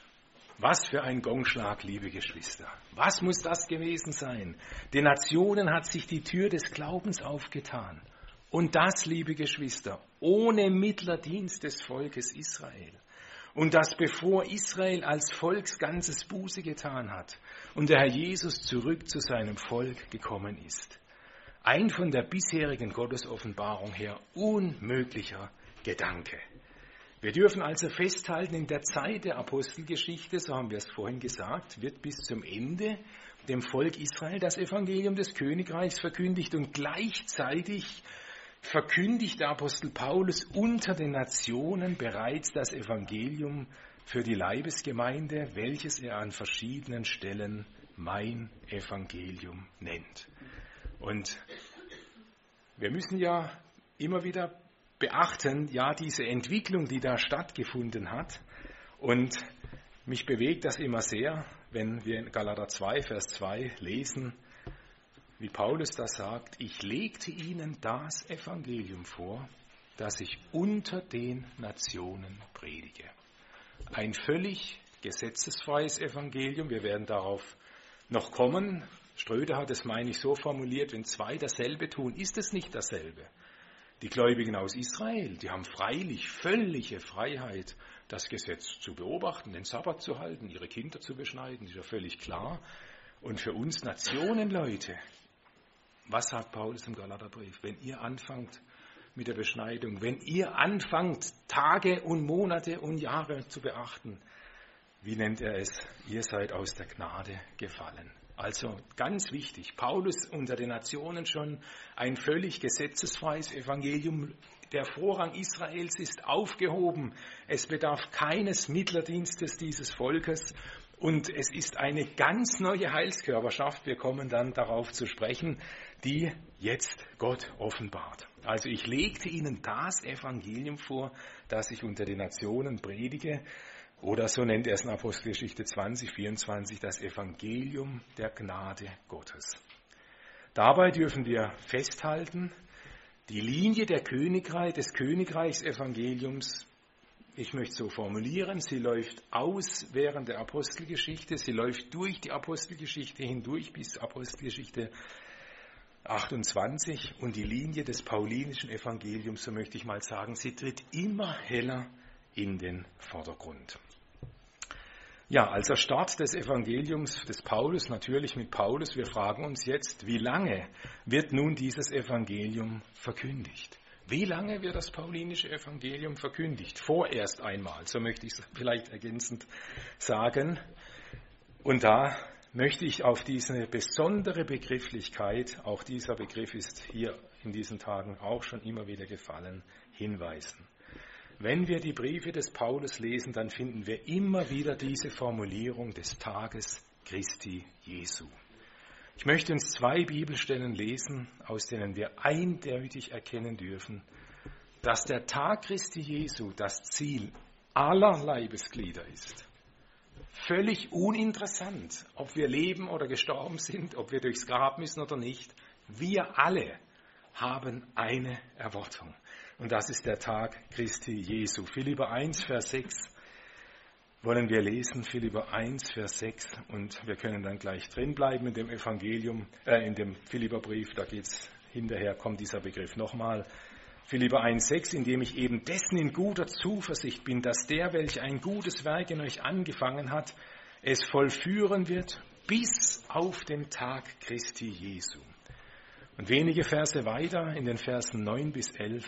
Was für ein Gongschlag, liebe Geschwister. Was muss das gewesen sein? Den Nationen hat sich die Tür des Glaubens aufgetan. Und das, liebe Geschwister, ohne Mittlerdienst des Volkes Israel. Und das bevor Israel als Volksganzes Buße getan hat und der Herr Jesus zurück zu seinem Volk gekommen ist. Ein von der bisherigen Gottesoffenbarung her unmöglicher Gedanke. Wir dürfen also festhalten, in der Zeit der Apostelgeschichte, so haben wir es vorhin gesagt, wird bis zum Ende dem Volk Israel das Evangelium des Königreichs verkündigt und gleichzeitig verkündigt der Apostel Paulus unter den Nationen bereits das Evangelium für die Leibesgemeinde, welches er an verschiedenen Stellen mein Evangelium nennt. Und wir müssen ja immer wieder beachten, ja, diese Entwicklung, die da stattgefunden hat. Und mich bewegt das immer sehr, wenn wir in Galater 2, Vers 2 lesen, wie Paulus da sagt, ich legte ihnen das Evangelium vor, das ich unter den Nationen predige. Ein völlig gesetzesfreies Evangelium, wir werden darauf noch kommen. Ströder hat es, meine ich, so formuliert, wenn zwei dasselbe tun, ist es nicht dasselbe. Die Gläubigen aus Israel, die haben freilich völlige Freiheit, das Gesetz zu beobachten, den Sabbat zu halten, ihre Kinder zu beschneiden, ist ja völlig klar. Und für uns Nationenleute, was sagt Paulus im Galaterbrief? Wenn ihr anfangt mit der Beschneidung, wenn ihr anfangt, Tage und Monate und Jahre zu beachten, wie nennt er es? Ihr seid aus der Gnade gefallen. Also ganz wichtig, Paulus unter den Nationen schon ein völlig gesetzesfreies Evangelium. Der Vorrang Israels ist aufgehoben. Es bedarf keines Mittlerdienstes dieses Volkes. Und es ist eine ganz neue Heilskörperschaft, wir kommen dann darauf zu sprechen, die jetzt Gott offenbart. Also ich legte ihnen das Evangelium vor, das ich unter den Nationen predige. Oder so nennt er es in Apostelgeschichte 20, 24, das Evangelium der Gnade Gottes. Dabei dürfen wir festhalten, die Linie des Königreichsevangeliums, ich möchte so formulieren, sie läuft aus während der Apostelgeschichte, sie läuft durch die Apostelgeschichte hindurch bis Apostelgeschichte 28 und die Linie des paulinischen Evangeliums, so möchte ich mal sagen, sie tritt immer heller in den Vordergrund. Ja, als Start des Evangeliums des Paulus, natürlich mit Paulus, wir fragen uns jetzt, wie lange wird nun dieses Evangelium verkündigt? Wie lange wird das paulinische Evangelium verkündigt? Vorerst einmal, so möchte ich es vielleicht ergänzend sagen. Und da möchte ich auf diese besondere Begrifflichkeit, auch dieser Begriff ist hier in diesen Tagen auch schon immer wieder gefallen, hinweisen. Wenn wir die Briefe des Paulus lesen, dann finden wir immer wieder diese Formulierung des Tages Christi Jesu. Ich möchte uns 2 Bibelstellen lesen, aus denen wir eindeutig erkennen dürfen, dass der Tag Christi Jesu das Ziel aller Leibesglieder ist. Völlig uninteressant, ob wir leben oder gestorben sind, ob wir durchs Grab müssen oder nicht. Wir alle haben eine Erwartung. Und das ist der Tag Christi Jesu. Philipper 1, Vers 6 wollen wir lesen. Philipper 1, Vers 6. Und wir können dann gleich drin bleiben in dem Evangelium, in dem Philipperbrief. Da geht's hinterher, kommt dieser Begriff nochmal. Philipper 1, 6, indem ich eben dessen in guter Zuversicht bin, dass der, welcher ein gutes Werk in euch angefangen hat, es vollführen wird bis auf den Tag Christi Jesu. Und wenige Verse weiter, in den Versen 9 bis 11,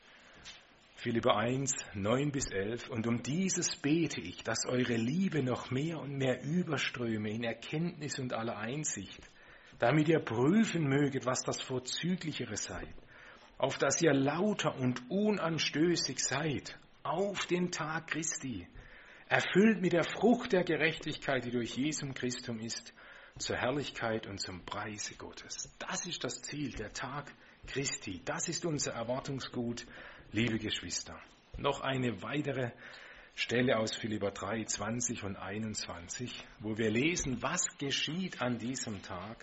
Philipper 1, 9 bis 11, und um dieses bete ich, dass eure Liebe noch mehr und mehr überströme in Erkenntnis und aller Einsicht, damit ihr prüfen möget, was das Vorzüglichere sei, auf dass ihr lauter und unanstößig seid, auf den Tag Christi, erfüllt mit der Frucht der Gerechtigkeit, die durch Jesum Christum ist, zur Herrlichkeit und zum Preise Gottes. Das ist das Ziel, der Tag Christi. Das ist unser Erwartungsgut, liebe Geschwister. Noch eine weitere Stelle aus Philipper 3, 20 und 21, wo wir lesen, was geschieht an diesem Tag.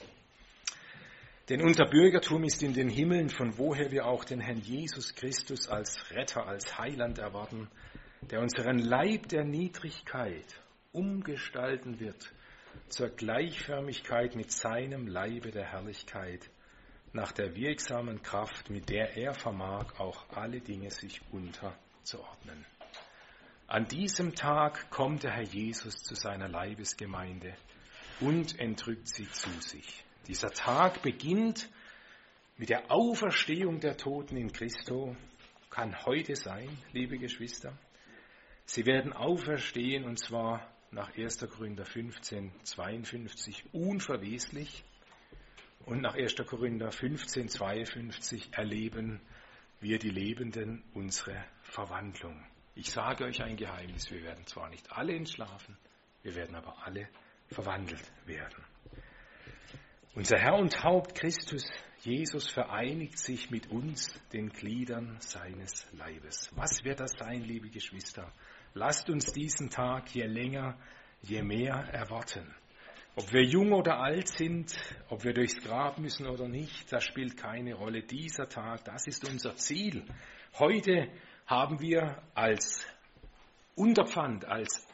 Denn unser Bürgertum ist in den Himmeln, von woher wir auch den Herrn Jesus Christus als Retter, als Heiland erwarten, der unseren Leib der Niedrigkeit umgestalten wird zur Gleichförmigkeit mit seinem Leibe der Herrlichkeit, nach der wirksamen Kraft, mit der er vermag, auch alle Dinge sich unterzuordnen. An diesem Tag kommt der Herr Jesus zu seiner Leibesgemeinde und entrückt sie zu sich. Dieser Tag beginnt mit der Auferstehung der Toten in Christo, kann heute sein, liebe Geschwister. Sie werden auferstehen, und zwar nach 1. Korinther 15, 52 unverweslich und nach 1. Korinther 15, 52 erleben wir die Lebenden unsere Verwandlung. Ich sage euch ein Geheimnis, wir werden zwar nicht alle entschlafen, wir werden aber alle verwandelt werden. Unser Herr und Haupt Christus Jesus vereinigt sich mit uns, den Gliedern seines Leibes. Was wird das sein, liebe Geschwister? Lasst uns diesen Tag je länger, je mehr erwarten. Ob wir jung oder alt sind, ob wir durchs Grab müssen oder nicht, das spielt keine Rolle. Dieser Tag, das ist unser Ziel. Heute haben wir als Unterpfand, als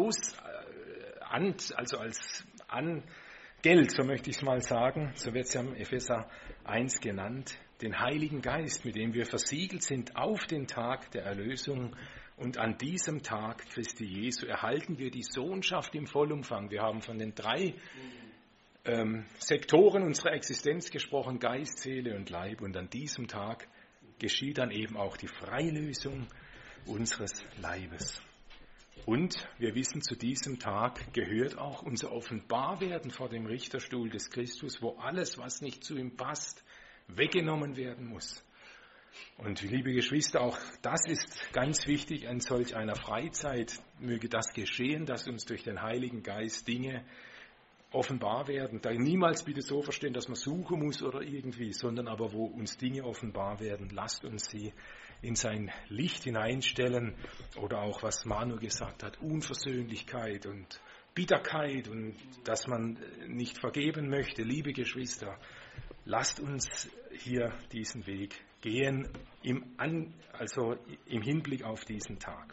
Geld, so möchte ich es mal sagen, so wird es ja im Epheser 1 genannt, den Heiligen Geist, mit dem wir versiegelt sind auf den Tag der Erlösung. Und an diesem Tag Christi Jesu erhalten wir die Sohnschaft im Vollumfang. Wir haben von den 3 Sektoren unserer Existenz gesprochen, Geist, Seele und Leib. Und an diesem Tag geschieht dann eben auch die Freilösung unseres Leibes. Und wir wissen, zu diesem Tag gehört auch unser Offenbarwerden vor dem Richterstuhl des Christus, wo alles, was nicht zu ihm passt, weggenommen werden muss. Und liebe Geschwister, auch das ist ganz wichtig in solch einer Freizeit. Möge das geschehen, dass uns durch den Heiligen Geist Dinge offenbar werden. Da niemals bitte so verstehen, dass man suchen muss oder irgendwie, sondern aber wo uns Dinge offenbar werden, lasst uns sie in sein Licht hineinstellen. Oder auch, was Manu gesagt hat, Unversöhnlichkeit und Bitterkeit und dass man nicht vergeben möchte. Liebe Geschwister, lasst uns hier diesen Weg gehen, im Hinblick auf diesen Tag.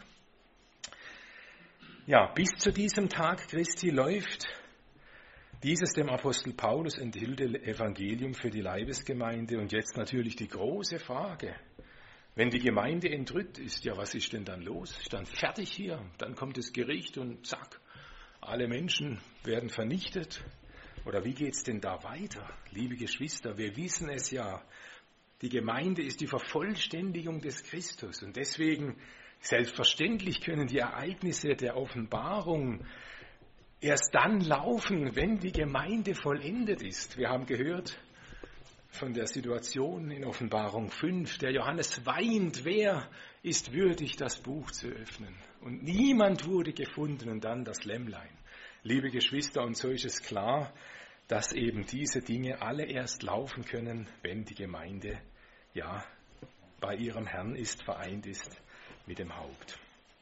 Ja, bis zu diesem Tag Christi läuft dieses dem Apostel Paulus enthüllte Evangelium für die Leibesgemeinde. Und jetzt natürlich die große Frage, wenn die Gemeinde entrückt ist, ja, was ist denn dann los? Ist dann fertig hier? Dann kommt das Gericht und zack, alle Menschen werden vernichtet. Oder wie geht es denn da weiter? Liebe Geschwister, wir wissen es ja, die Gemeinde ist die Vervollständigung des Christus. Und deswegen, selbstverständlich können die Ereignisse der Offenbarung erst dann laufen, wenn die Gemeinde vollendet ist. Wir haben gehört von der Situation in Offenbarung 5, der Johannes weint, wer ist würdig, das Buch zu öffnen? Und niemand wurde gefunden und dann das Lämmlein. Liebe Geschwister, und so ist es klar, dass eben diese Dinge alle erst laufen können, wenn die Gemeinde ja bei ihrem Herrn ist, vereint ist mit dem Haupt.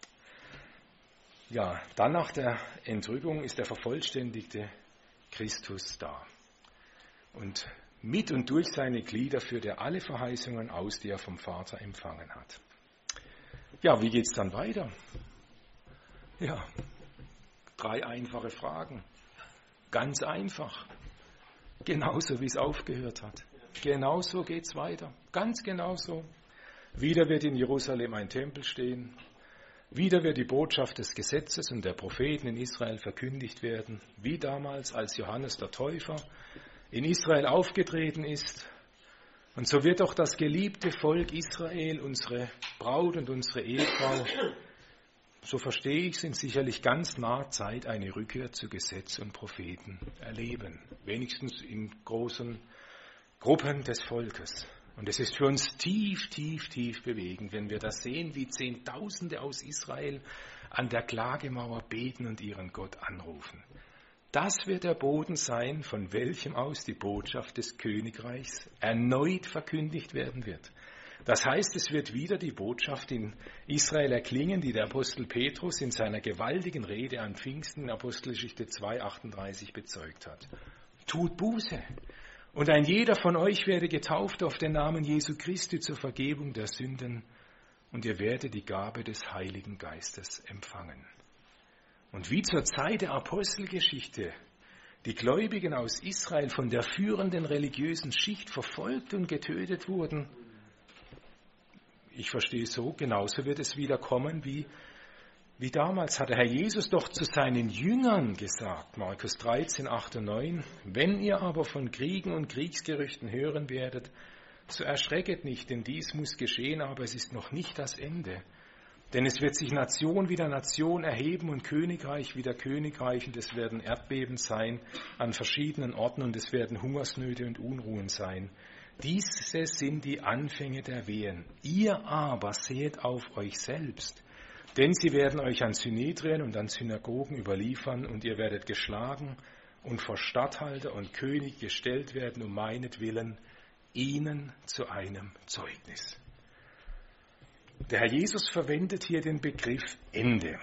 Ja, dann nach der Entrückung ist der vervollständigte Christus da. Und mit und durch seine Glieder führt er alle Verheißungen aus, die er vom Vater empfangen hat. Ja, wie geht es dann weiter? Ja, 3 einfache Fragen. Ganz einfach. Genauso wie es aufgehört hat. Genauso geht es weiter. Ganz genauso. Wieder wird in Jerusalem ein Tempel stehen. Wieder wird die Botschaft des Gesetzes und der Propheten in Israel verkündigt werden, wie damals, als Johannes der Täufer in Israel aufgetreten ist. Und so wird auch das geliebte Volk Israel, unsere Braut und unsere Ehefrau, so verstehe ich es, in sicherlich ganz naher Zeit eine Rückkehr zu Gesetz und Propheten erleben. Wenigstens in großen Gruppen des Volkes. Und es ist für uns tief, tief, tief bewegend, wenn wir das sehen, wie Zehntausende aus Israel an der Klagemauer beten und ihren Gott anrufen. Das wird der Boden sein, von welchem aus die Botschaft des Königreichs erneut verkündigt werden wird. Das heißt, es wird wieder die Botschaft in Israel erklingen, die der Apostel Petrus in seiner gewaltigen Rede an Pfingsten in Apostelgeschichte 2,38 bezeugt hat. Tut Buße! Und ein jeder von euch werde getauft auf den Namen Jesu Christi zur Vergebung der Sünden, und ihr werdet die Gabe des Heiligen Geistes empfangen. Und wie zur Zeit der Apostelgeschichte die Gläubigen aus Israel von der führenden religiösen Schicht verfolgt und getötet wurden, ich verstehe so, genauso wird es wieder kommen wie damals, hat der Herr Jesus doch zu seinen Jüngern gesagt, Markus 13, 8 und 9, wenn ihr aber von Kriegen und Kriegsgerüchten hören werdet, So erschrecket nicht, denn dies muss geschehen, aber es ist noch nicht das Ende. Denn es wird sich Nation wider Nation erheben und Königreich wider Königreich, und es werden Erdbeben sein an verschiedenen Orten, und es werden Hungersnöte und Unruhen sein. Diese sind die Anfänge der Wehen. Ihr aber seht auf euch selbst, denn sie werden euch an Synedrien und an Synagogen überliefern, und ihr werdet geschlagen und vor Statthalter und König gestellt werden, um meinetwillen, ihnen zu einem Zeugnis. Der Herr Jesus verwendet hier den Begriff Ende.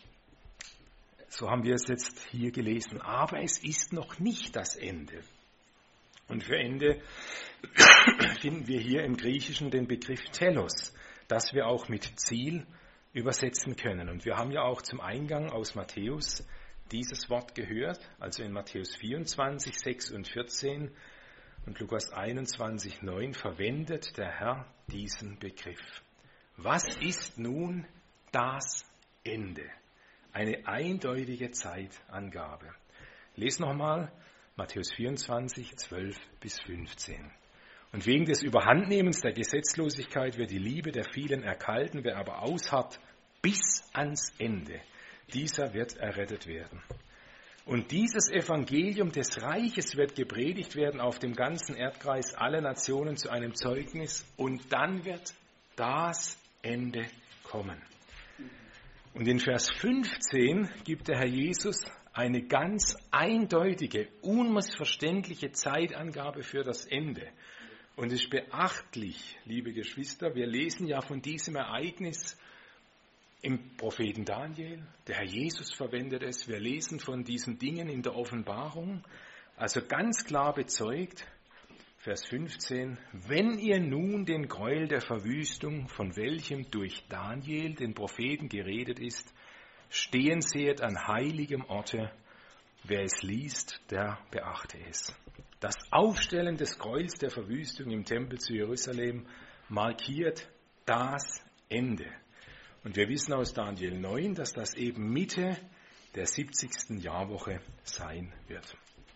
So haben wir es jetzt hier gelesen. Aber es ist noch nicht das Ende. Und für Ende finden wir hier im Griechischen den Begriff Telos, das wir auch mit Ziel übersetzen können. Und wir haben ja auch zum Eingang aus Matthäus dieses Wort gehört, also in Matthäus 24, 6 und 14 und Lukas 21, 9 verwendet der Herr diesen Begriff. Was ist nun das Ende? Eine eindeutige Zeitangabe. Lest nochmal Matthäus 24, 12 bis 15. Und wegen des Überhandnehmens der Gesetzlosigkeit wird die Liebe der vielen erkalten, wer aber ausharrt bis ans Ende, dieser wird errettet werden. Und dieses Evangelium des Reiches wird gepredigt werden auf dem ganzen Erdkreis, alle Nationen zu einem Zeugnis, und dann wird das Ende kommen. Und in Vers 15 gibt der Herr Jesus eine ganz eindeutige, unmissverständliche Zeitangabe für das Ende. Und es ist beachtlich, liebe Geschwister, wir lesen ja von diesem Ereignis im Propheten Daniel, der Herr Jesus verwendet es, wir lesen von diesen Dingen in der Offenbarung, also ganz klar bezeugt, Vers 15, wenn ihr nun den Gräuel der Verwüstung, von welchem durch Daniel, den Propheten, geredet ist, stehen seht an heiligem Orte, wer es liest, der beachte es. Das Aufstellen des Gräuels der Verwüstung im Tempel zu Jerusalem markiert das Ende. Und wir wissen aus Daniel 9, dass das eben Mitte der 70. Jahrwoche sein wird.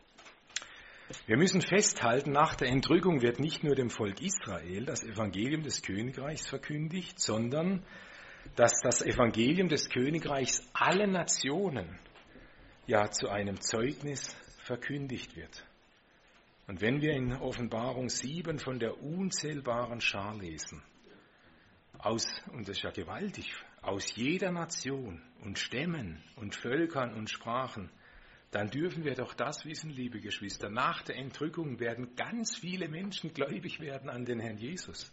Wir müssen festhalten, nach der Entrückung wird nicht nur dem Volk Israel das Evangelium des Königreichs verkündigt, sondern dass das Evangelium des Königreichs allen Nationen ja zu einem Zeugnis verkündigt wird. Und wenn wir in Offenbarung 7 von der unzählbaren Schar lesen, und das ist ja gewaltig, aus jeder Nation und Stämmen und Völkern und Sprachen, dann dürfen wir doch das wissen, liebe Geschwister, nach der Entrückung werden ganz viele Menschen gläubig werden an den Herrn Jesus.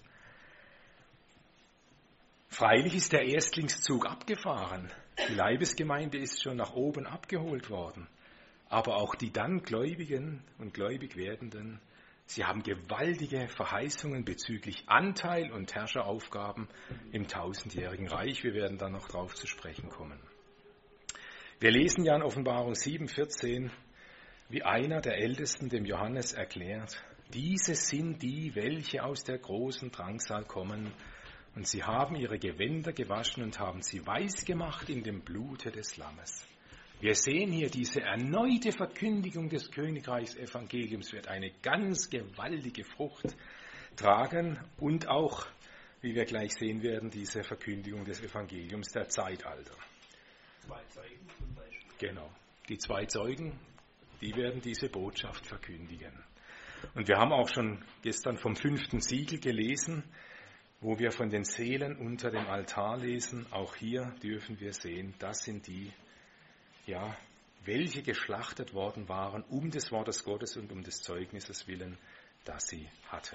Freilich ist der Erstlingszug abgefahren, die Leibesgemeinde ist schon nach oben abgeholt worden, aber auch die dann Gläubigen und gläubig Werdenden, sie haben gewaltige Verheißungen bezüglich Anteil und Herrscheraufgaben im 1000-jährigen Reich. Wir werden da noch drauf zu sprechen kommen. Wir lesen ja in Offenbarung 7,14, wie einer der Ältesten dem Johannes erklärt, diese sind die, welche aus der großen Drangsal kommen, und sie haben ihre Gewänder gewaschen und haben sie weiß gemacht in dem Blute des Lammes. Wir sehen hier diese erneute Verkündigung des Königreichs-Evangeliums wird eine ganz gewaltige Frucht tragen und auch, wie wir gleich sehen werden, diese Verkündigung des Evangeliums der Zeitalter. 2 Zeugen zum Beispiel. Genau, die 2 Zeugen, die werden diese Botschaft verkündigen. Und wir haben auch schon gestern vom 5. Siegel gelesen, wo wir von den Seelen unter dem Altar lesen. Auch hier dürfen wir sehen, das sind die, ja, welche geschlachtet worden waren, um des Wortes Gottes und um des Zeugnisses willen, das sie hatten.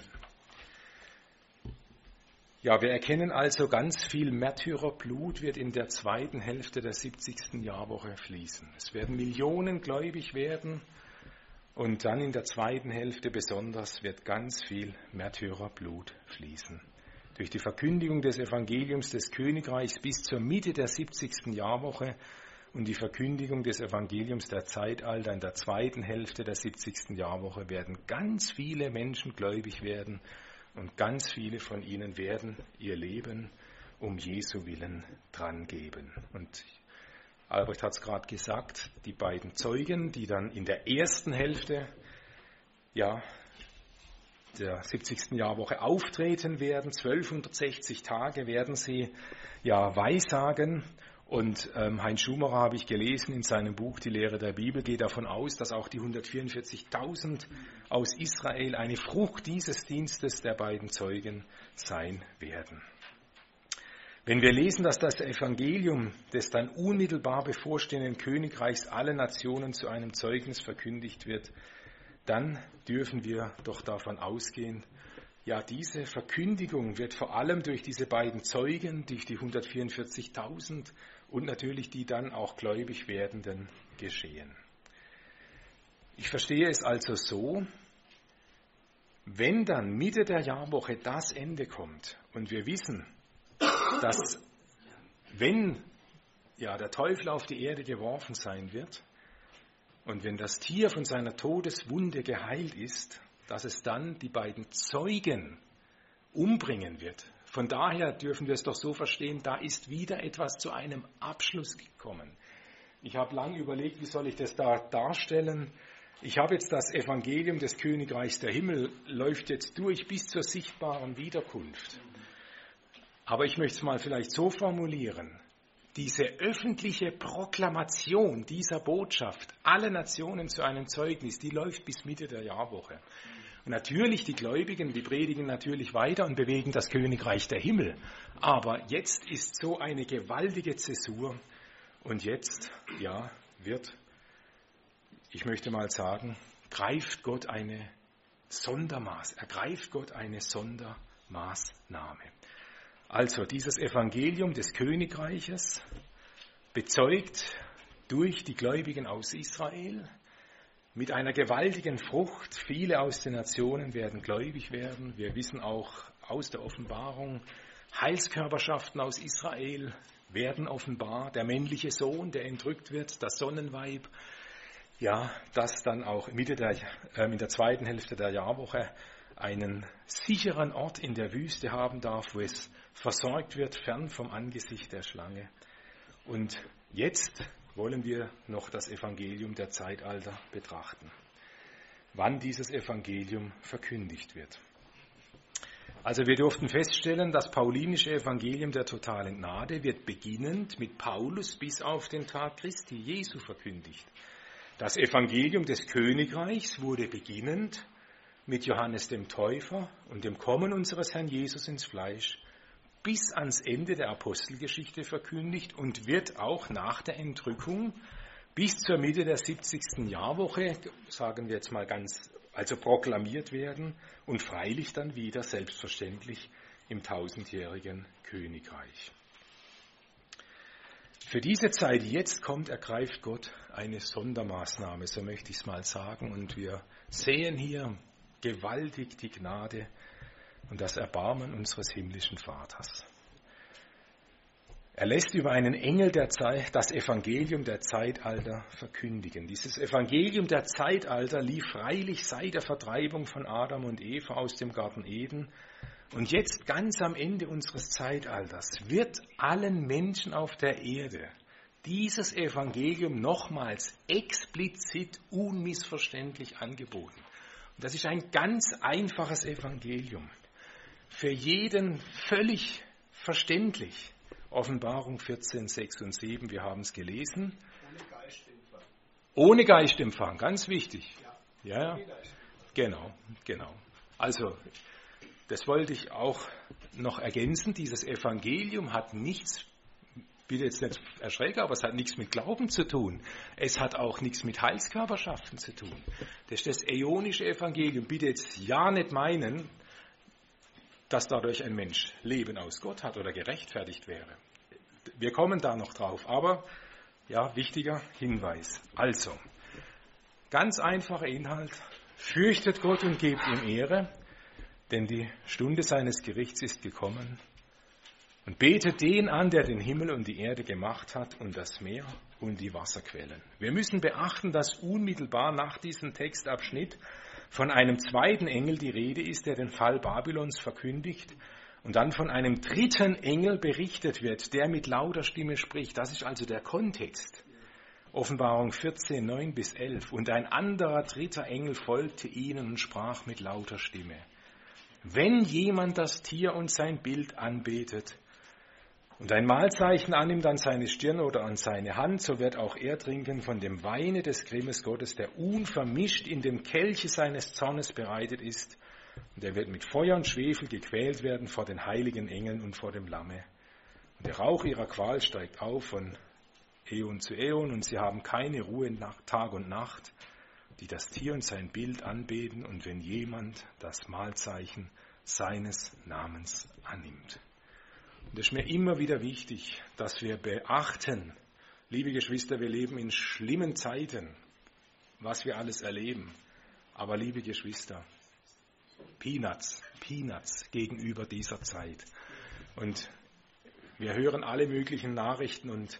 Ja, wir erkennen also, ganz viel Märtyrerblut wird in der zweiten Hälfte der 70. Jahrwoche fließen. Es werden Millionen gläubig werden und dann in der zweiten Hälfte besonders wird ganz viel Märtyrerblut fließen. Durch die Verkündigung des Evangeliums des Königreichs bis zur Mitte der 70. Jahrwoche und die Verkündigung des Evangeliums der Zeitalter in der zweiten Hälfte der 70. Jahrwoche werden ganz viele Menschen gläubig werden und ganz viele von ihnen werden ihr Leben um Jesu Willen dran geben. Und Albrecht hat es gerade gesagt, die beiden Zeugen, die dann in der ersten Hälfte ja der 70. Jahrwoche auftreten werden. 1260 Tage werden sie weissagen. Und Heinz Schumacher, habe ich gelesen in seinem Buch Die Lehre der Bibel, geht davon aus, dass auch die 144.000 aus Israel eine Frucht dieses Dienstes der beiden Zeugen sein werden. Wenn wir lesen, dass das Evangelium des dann unmittelbar bevorstehenden Königreichs alle Nationen zu einem Zeugnis verkündigt wird, dann dürfen wir doch davon ausgehen, diese Verkündigung wird vor allem durch diese beiden Zeugen, durch die 144.000 und natürlich die dann auch gläubig werdenden geschehen. Ich verstehe es also so, wenn dann Mitte der Jahrwoche das Ende kommt und wir wissen, dass wenn der Teufel auf die Erde geworfen sein wird und wenn das Tier von seiner Todeswunde geheilt ist, dass es dann die beiden Zeugen umbringen wird. Von daher dürfen wir es doch so verstehen, da ist wieder etwas zu einem Abschluss gekommen. Ich habe lange überlegt, wie soll ich das da darstellen. Ich habe jetzt das Evangelium des Königreichs der Himmel, läuft jetzt durch bis zur sichtbaren Wiederkunft. Aber ich möchte es mal vielleicht so formulieren. Diese öffentliche Proklamation dieser Botschaft, alle Nationen zu einem Zeugnis, die läuft bis Mitte der Jahrwoche. Und natürlich, die Gläubigen, die predigen natürlich weiter und bewegen das Königreich der Himmel. Aber jetzt ist so eine gewaltige Zäsur und jetzt, ich möchte mal sagen, ergreift Gott eine Sondermaßnahme. Also dieses Evangelium des Königreiches bezeugt durch die Gläubigen aus Israel mit einer gewaltigen Frucht. Viele aus den Nationen werden gläubig werden. Wir wissen auch aus der Offenbarung, Heilskörperschaften aus Israel werden offenbar. Der männliche Sohn, der entrückt wird, das Sonnenweib, das dann auch in der zweiten Hälfte der Jahrwoche einen sicheren Ort in der Wüste haben darf, wo es versorgt wird, fern vom Angesicht der Schlange. Und jetzt wollen wir noch das Evangelium der Zeitalter betrachten, wann dieses Evangelium verkündigt wird. Also wir durften feststellen, das paulinische Evangelium der totalen Gnade wird beginnend mit Paulus bis auf den Tag Christi Jesu verkündigt. Das Evangelium des Königreichs wurde beginnend mit Johannes dem Täufer und dem Kommen unseres Herrn Jesus ins Fleisch bis ans Ende der Apostelgeschichte verkündigt und wird auch nach der Entrückung bis zur Mitte der 70. Jahrwoche, sagen wir jetzt mal proklamiert werden und freilich dann wieder selbstverständlich im 1000-jährigen Königreich. Für diese Zeit, die jetzt kommt, ergreift Gott eine Sondermaßnahme, so möchte ich es mal sagen. Und wir sehen hier gewaltig die Gnade und das Erbarmen unseres himmlischen Vaters. Er lässt über einen Engel der Zeit das Evangelium der Zeitalter verkündigen. Dieses Evangelium der Zeitalter lief freilich seit der Vertreibung von Adam und Eva aus dem Garten Eden. Und jetzt ganz am Ende unseres Zeitalters wird allen Menschen auf der Erde dieses Evangelium nochmals explizit unmissverständlich angeboten. Und das ist ein ganz einfaches Evangelium. Für jeden völlig verständlich. Offenbarung 14, 6 und 7, wir haben es gelesen. Ohne Geistempfang. Ohne Geistempfang, ganz wichtig. Ja, Ohne genau. Also, das wollte ich auch noch ergänzen. Dieses Evangelium hat nichts, bitte jetzt nicht erschrecken, aber es hat nichts mit Glauben zu tun. Es hat auch nichts mit Heilskörperschaften zu tun. Das ist das äonische Evangelium. Bitte jetzt ja nicht meinen, dass dadurch ein Mensch Leben aus Gott hat oder gerechtfertigt wäre. Wir kommen da noch drauf, aber wichtiger Hinweis. Also, ganz einfacher Inhalt, fürchtet Gott und gebt ihm Ehre, denn die Stunde seines Gerichts ist gekommen. Und betet den an, der den Himmel und die Erde gemacht hat und das Meer und die Wasserquellen. Wir müssen beachten, dass unmittelbar nach diesem Textabschnitt von einem zweiten Engel die Rede ist, der den Fall Babylons verkündigt und dann von einem dritten Engel berichtet wird, der mit lauter Stimme spricht. Das ist also der Kontext. Offenbarung 14, 9 bis 11. Und ein anderer dritter Engel folgte ihnen und sprach mit lauter Stimme. wenn jemand das Tier und sein Bild anbetet und ein Mahlzeichen annimmt an seine Stirn oder an seine Hand, so wird auch er trinken von dem Weine des Grimmes Gottes, der unvermischt in dem Kelche seines Zornes bereitet ist. Und er wird mit Feuer und Schwefel gequält werden vor den heiligen Engeln und vor dem Lamme. Und der Rauch ihrer Qual steigt auf von Äon zu Äon, und sie haben keine Ruhe Tag und Nacht, die das Tier und sein Bild anbeten, und wenn jemand das Mahlzeichen seines Namens annimmt. Und es ist mir immer wieder wichtig, dass wir beachten, liebe Geschwister, wir leben in schlimmen Zeiten, was wir alles erleben. Aber liebe Geschwister, Peanuts gegenüber dieser Zeit. Und wir hören alle möglichen Nachrichten und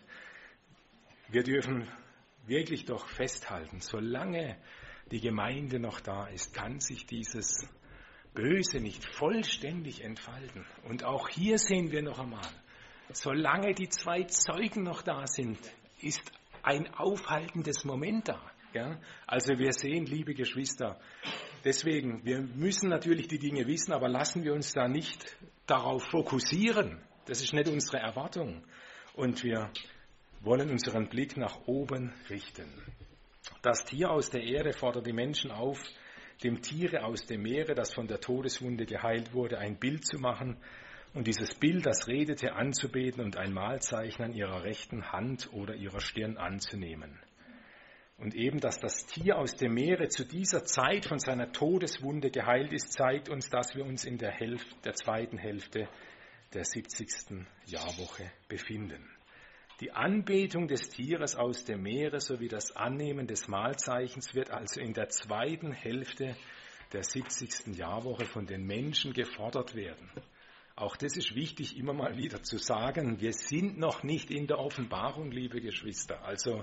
wir dürfen wirklich doch festhalten, solange die Gemeinde noch da ist, kann sich dieses Böse nicht vollständig entfalten. Und auch hier sehen wir noch einmal, solange die 2 Zeugen noch da sind, ist ein aufhaltendes Moment da. Ja? Also wir sehen, liebe Geschwister, deswegen, wir müssen natürlich die Dinge wissen, aber lassen wir uns da nicht darauf fokussieren. Das ist nicht unsere Erwartung. Und wir wollen unseren Blick nach oben richten. Das Tier aus der Erde fordert die Menschen auf, dem Tiere aus dem Meere, das von der Todeswunde geheilt wurde, ein Bild zu machen und dieses Bild, das redete, anzubeten und ein Mahlzeichen an ihrer rechten Hand oder ihrer Stirn anzunehmen. Und eben, dass das Tier aus dem Meere zu dieser Zeit von seiner Todeswunde geheilt ist, zeigt uns, dass wir uns in der zweiten Hälfte der 70. Jahrwoche befinden. Die Anbetung des Tieres aus dem Meere sowie das Annehmen des Mahlzeichens wird also in der zweiten Hälfte der 70. Jahrwoche von den Menschen gefordert werden. Auch das ist wichtig, immer mal wieder zu sagen. Wir sind noch nicht in der Offenbarung, liebe Geschwister. Also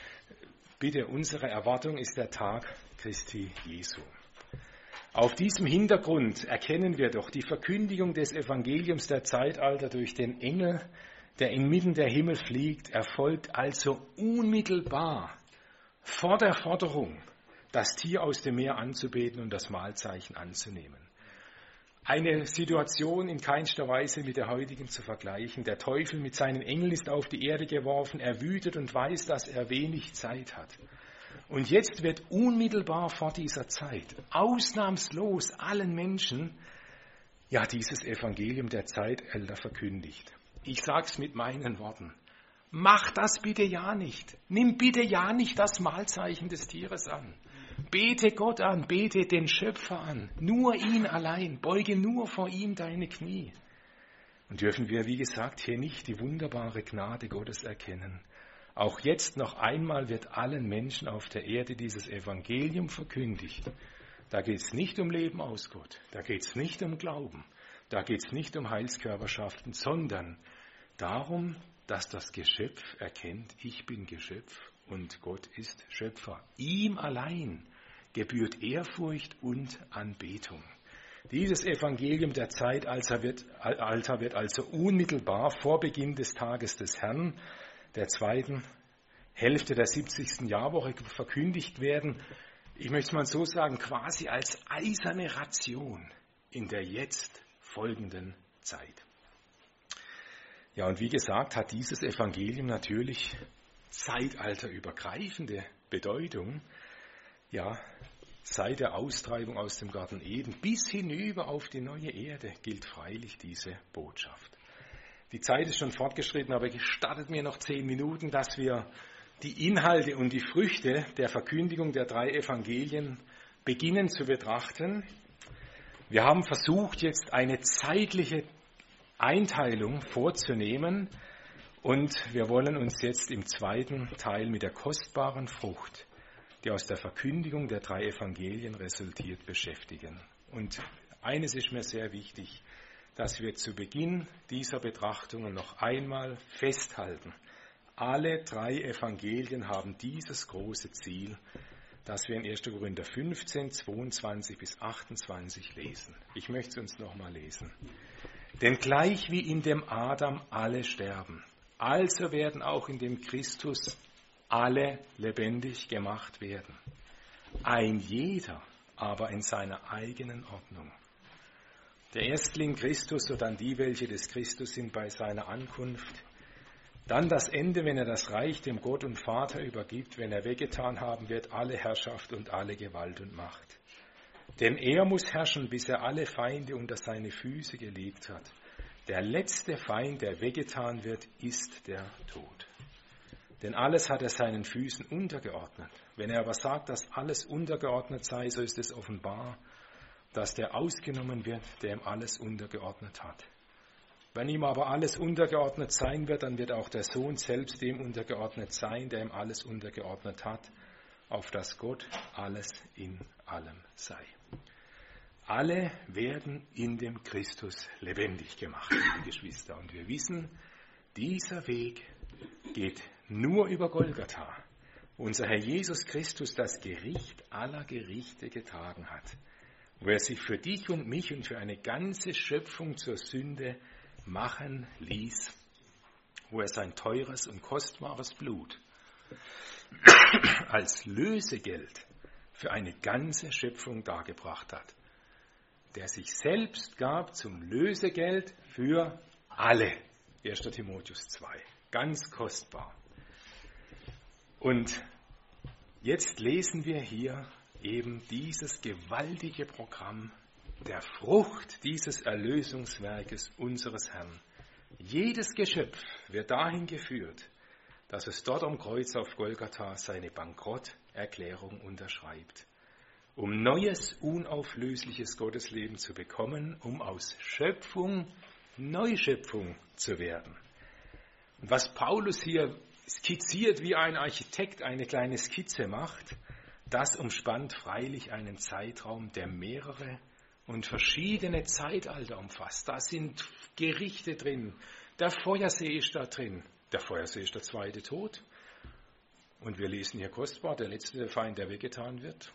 bitte, unsere Erwartung ist der Tag Christi Jesu. Auf diesem Hintergrund erkennen wir doch die Verkündigung des Evangeliums der Zeitalter durch den Engel, der inmitten der Himmel fliegt, erfolgt also unmittelbar vor der Forderung, das Tier aus dem Meer anzubeten und das Mahlzeichen anzunehmen. Eine Situation in keinster Weise mit der heutigen zu vergleichen. Der Teufel mit seinen Engeln ist auf die Erde geworfen, er wütet und weiß, dass er wenig Zeit hat. Und jetzt wird unmittelbar vor dieser Zeit, ausnahmslos allen Menschen, ja, dieses Evangelium der Zeitalter verkündigt. Ich sage es mit meinen Worten. Mach das bitte ja nicht. Nimm bitte ja nicht das Mahlzeichen des Tieres an. Bete Gott an, bete den Schöpfer an. Nur ihn allein. Beuge nur vor ihm deine Knie. Und dürfen wir, wie gesagt, hier nicht die wunderbare Gnade Gottes erkennen. Auch jetzt noch einmal wird allen Menschen auf der Erde dieses Evangelium verkündigt. Da geht es nicht um Leben aus Gott. Da geht es nicht um Glauben. Da geht es nicht um Heilskörperschaften, sondern darum, dass das Geschöpf erkennt, ich bin Geschöpf und Gott ist Schöpfer. Ihm allein gebührt Ehrfurcht und Anbetung. Dieses Evangelium der Zeitalter wird also unmittelbar vor Beginn des Tages des Herrn, der zweiten Hälfte der 70. Jahrwoche verkündigt werden. Ich möchte es mal so sagen, quasi als eiserne Ration in der jetzt folgenden Zeit. Ja, und wie gesagt, hat dieses Evangelium natürlich zeitalterübergreifende Bedeutung. Ja, seit der Austreibung aus dem Garten Eden bis hinüber auf die neue Erde gilt freilich diese Botschaft. Die Zeit ist schon fortgeschritten, aber gestattet mir noch 10 Minuten, dass wir die Inhalte und die Früchte der Verkündigung der 3 Evangelien beginnen zu betrachten. Wir haben versucht, jetzt eine zeitliche Einteilung vorzunehmen und wir wollen uns jetzt im zweiten Teil mit der kostbaren Frucht, die aus der Verkündigung der 3 Evangelien resultiert, beschäftigen. Und eines ist mir sehr wichtig, dass wir zu Beginn dieser Betrachtungen noch einmal festhalten. Alle 3 Evangelien haben dieses große Ziel, das wir in 1. Korinther 15, 22 bis 28 lesen. Ich möchte es uns nochmal lesen. Denn gleich wie in dem Adam alle sterben, also werden auch in dem Christus alle lebendig gemacht werden. Ein jeder aber in seiner eigenen Ordnung. Der Erstling Christus, sodann die, welche des Christus sind bei seiner Ankunft. Dann das Ende, wenn er das Reich dem Gott und Vater übergibt, wenn er weggetan haben wird, alle Herrschaft und alle Gewalt und Macht. Denn er muss herrschen, bis er alle Feinde unter seine Füße gelegt hat. Der letzte Feind, der weggetan wird, ist der Tod. Denn alles hat er seinen Füßen untergeordnet. Wenn er aber sagt, dass alles untergeordnet sei, so ist es offenbar, dass der ausgenommen wird, der ihm alles untergeordnet hat. Wenn ihm aber alles untergeordnet sein wird, dann wird auch der Sohn selbst dem untergeordnet sein, der ihm alles untergeordnet hat, auf dass Gott alles in allem sei. Alle werden in dem Christus lebendig gemacht, liebe Geschwister. Und wir wissen, dieser Weg geht nur über Golgatha, wo unser Herr Jesus Christus das Gericht aller Gerichte getragen hat, wo er sich für dich und mich und für eine ganze Schöpfung zur Sünde machen ließ, wo er sein teures und kostbares Blut als Lösegeld für eine ganze Schöpfung dargebracht hat, der sich selbst gab zum Lösegeld für alle. 1. Timotheus 2. Ganz kostbar. Und jetzt lesen wir hier eben dieses gewaltige Programm der Frucht dieses Erlösungswerkes unseres Herrn. Jedes Geschöpf wird dahin geführt, dass es dort am Kreuz auf Golgatha seine Bankrotterklärung unterschreibt, um neues, unauflösliches Gottesleben zu bekommen, um aus Schöpfung Neuschöpfung zu werden. Und was Paulus hier skizziert, wie ein Architekt eine kleine Skizze macht, das umspannt freilich einen Zeitraum, der mehrere und verschiedene Zeitalter umfasst. Da sind Gerichte drin, der Feuersee ist da drin. Der Feuersee ist der zweite Tod. Und wir lesen hier kostbar, der letzte Feind, der weggetan wird.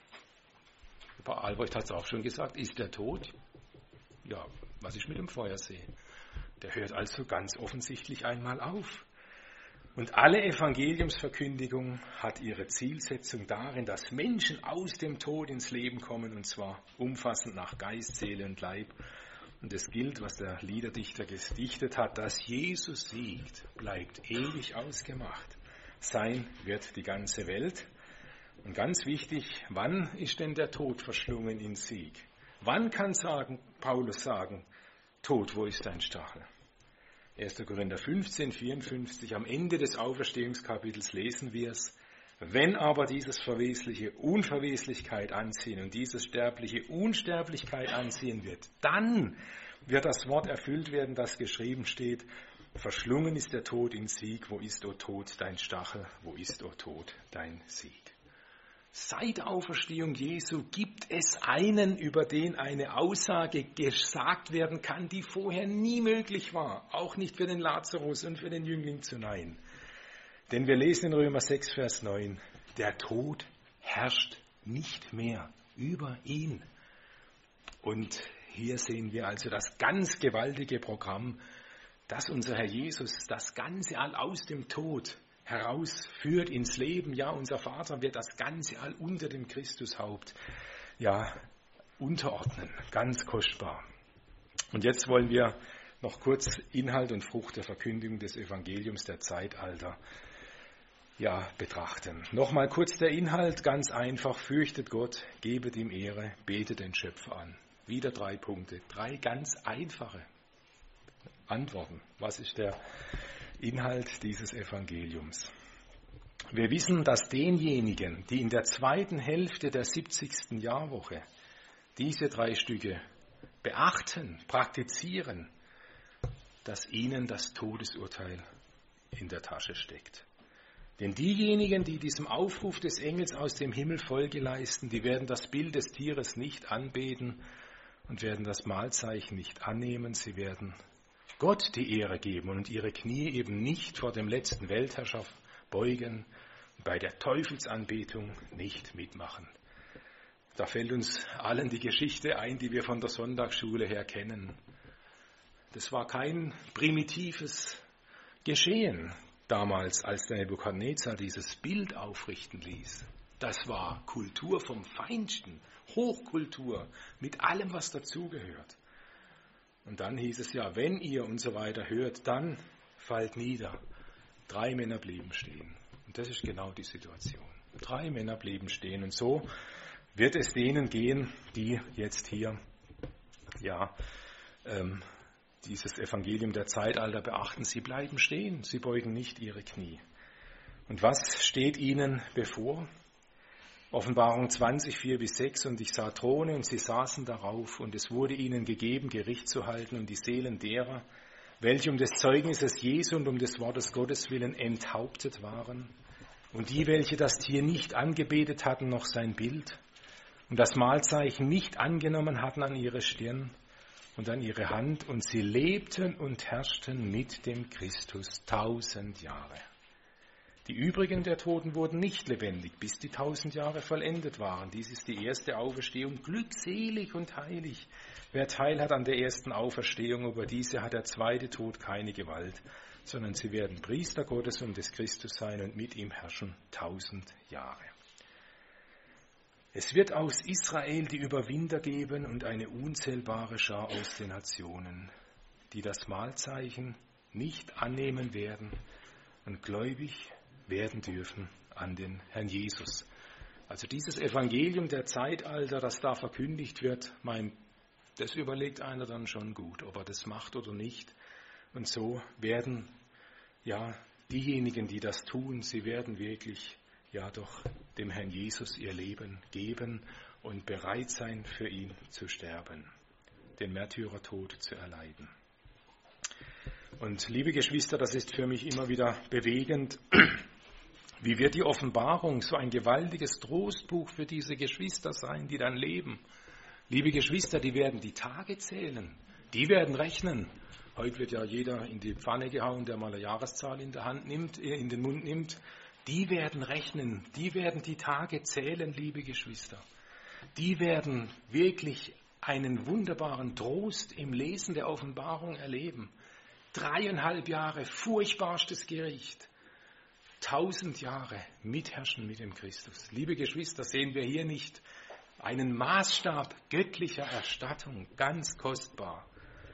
Albrecht hat es auch schon gesagt, ist der Tod. Ja, was ist mit dem Feuersee? Der hört also ganz offensichtlich einmal auf. Und alle Evangeliumsverkündigung hat ihre Zielsetzung darin, dass Menschen aus dem Tod ins Leben kommen, und zwar umfassend nach Geist, Seele und Leib. Und es gilt, was der Liederdichter gedichtet hat, dass Jesus siegt, bleibt ewig ausgemacht. Sein wird die ganze Welt. Und ganz wichtig, wann ist denn der Tod verschlungen in Sieg? Wann kann Paulus sagen, Tod, wo ist dein Stachel? 1. Korinther 15, 54, am Ende des Auferstehungskapitels lesen wir es. Wenn aber dieses Verwesliche Unverweslichkeit anziehen und dieses Sterbliche Unsterblichkeit anziehen wird, dann wird das Wort erfüllt werden, das geschrieben steht, verschlungen ist der Tod in Sieg, wo ist, o Tod, dein Stachel, wo ist, o Tod, dein Sieg. Seit Auferstehung Jesu gibt es einen, über den eine Aussage gesagt werden kann, die vorher nie möglich war, auch nicht für den Lazarus und für den Jüngling zu Nain. Denn wir lesen in Römer 6, Vers 9, der Tod herrscht nicht mehr über ihn. Und hier sehen wir also das ganz gewaltige Programm, dass unser Herr Jesus das Ganze all aus dem Tod herausführt ins Leben. Ja, unser Vater wird das Ganze all unter dem Christushaupt unterordnen. Ganz kostbar. Und jetzt wollen wir noch kurz Inhalt und Frucht der Verkündigung des Evangeliums der Zeitalter betrachten. Nochmal kurz der Inhalt, ganz einfach, fürchtet Gott, gebet ihm Ehre, betet den Schöpfer an. Wieder 3 Punkte, 3 ganz einfache Antworten. Was ist der Inhalt dieses Evangeliums? Wir wissen, dass denjenigen, die in der zweiten Hälfte der 70. Jahrwoche diese 3 Stücke beachten, praktizieren, dass ihnen das Todesurteil in der Tasche steckt. Denn diejenigen, die diesem Aufruf des Engels aus dem Himmel Folge leisten, die werden das Bild des Tieres nicht anbeten und werden das Mahlzeichen nicht annehmen. Sie werden Gott die Ehre geben und ihre Knie eben nicht vor dem letzten Weltherrscher beugen und bei der Teufelsanbetung nicht mitmachen. Da fällt uns allen die Geschichte ein, die wir von der Sonntagsschule her kennen. Das war kein primitives Geschehen damals, als der Nebukadnezar dieses Bild aufrichten ließ. Das war Kultur vom Feinsten, Hochkultur, mit allem, was dazugehört. Und dann hieß es ja, wenn ihr und so weiter hört, dann fallt nieder. 3 Männer blieben stehen. Und das ist genau die Situation. 3 Männer blieben stehen. Und so wird es denen gehen, die jetzt hier dieses Evangelium der Zeitalter beachten. Sie bleiben stehen, sie beugen nicht ihre Knie. Und was steht ihnen bevor? Offenbarung 20, 4-6, und ich sah Throne und sie saßen darauf, und es wurde ihnen gegeben, Gericht zu halten, und die Seelen derer, welche um des Zeugnisses Jesu und um des Wortes Gottes willen enthauptet waren, und die, welche das Tier nicht angebetet hatten, noch sein Bild, und das Mahlzeichen nicht angenommen hatten an ihre Stirn und an ihre Hand, und sie lebten und herrschten mit dem Christus 1000 Jahre. Die übrigen der Toten wurden nicht lebendig, bis die 1000 Jahre vollendet waren. Dies ist die erste Auferstehung. Glückselig und heilig, wer Teil hat an der ersten Auferstehung, über diese hat der zweite Tod keine Gewalt, sondern sie werden Priester Gottes und des Christus sein und mit ihm herrschen 1000 Jahre. Es wird aus Israel die Überwinder geben und eine unzählbare Schar aus den Nationen, die das Mahlzeichen nicht annehmen werden und gläubig werden dürfen an den Herrn Jesus. Also dieses Evangelium der Zeitalter, das da verkündigt wird, das überlegt einer dann schon gut, ob er das macht oder nicht. Und so werden diejenigen, die das tun, sie werden wirklich doch dem Herrn Jesus ihr Leben geben und bereit sein, für ihn zu sterben, den Märtyrertod zu erleiden. Und liebe Geschwister, das ist für mich immer wieder bewegend. Wie wird die Offenbarung so ein gewaltiges Trostbuch für diese Geschwister sein, die dann leben? Liebe Geschwister, die werden die Tage zählen, die werden rechnen. Heute wird ja jeder in die Pfanne gehauen, der mal eine Jahreszahl in den Mund nimmt. Die werden rechnen, die werden die Tage zählen, liebe Geschwister. Die werden wirklich einen wunderbaren Trost im Lesen der Offenbarung erleben. 3,5 Jahre furchtbarstes Gericht. 1000 Jahre mitherrschen mit dem Christus. Liebe Geschwister, sehen wir hier nicht einen Maßstab göttlicher Erstattung, ganz kostbar.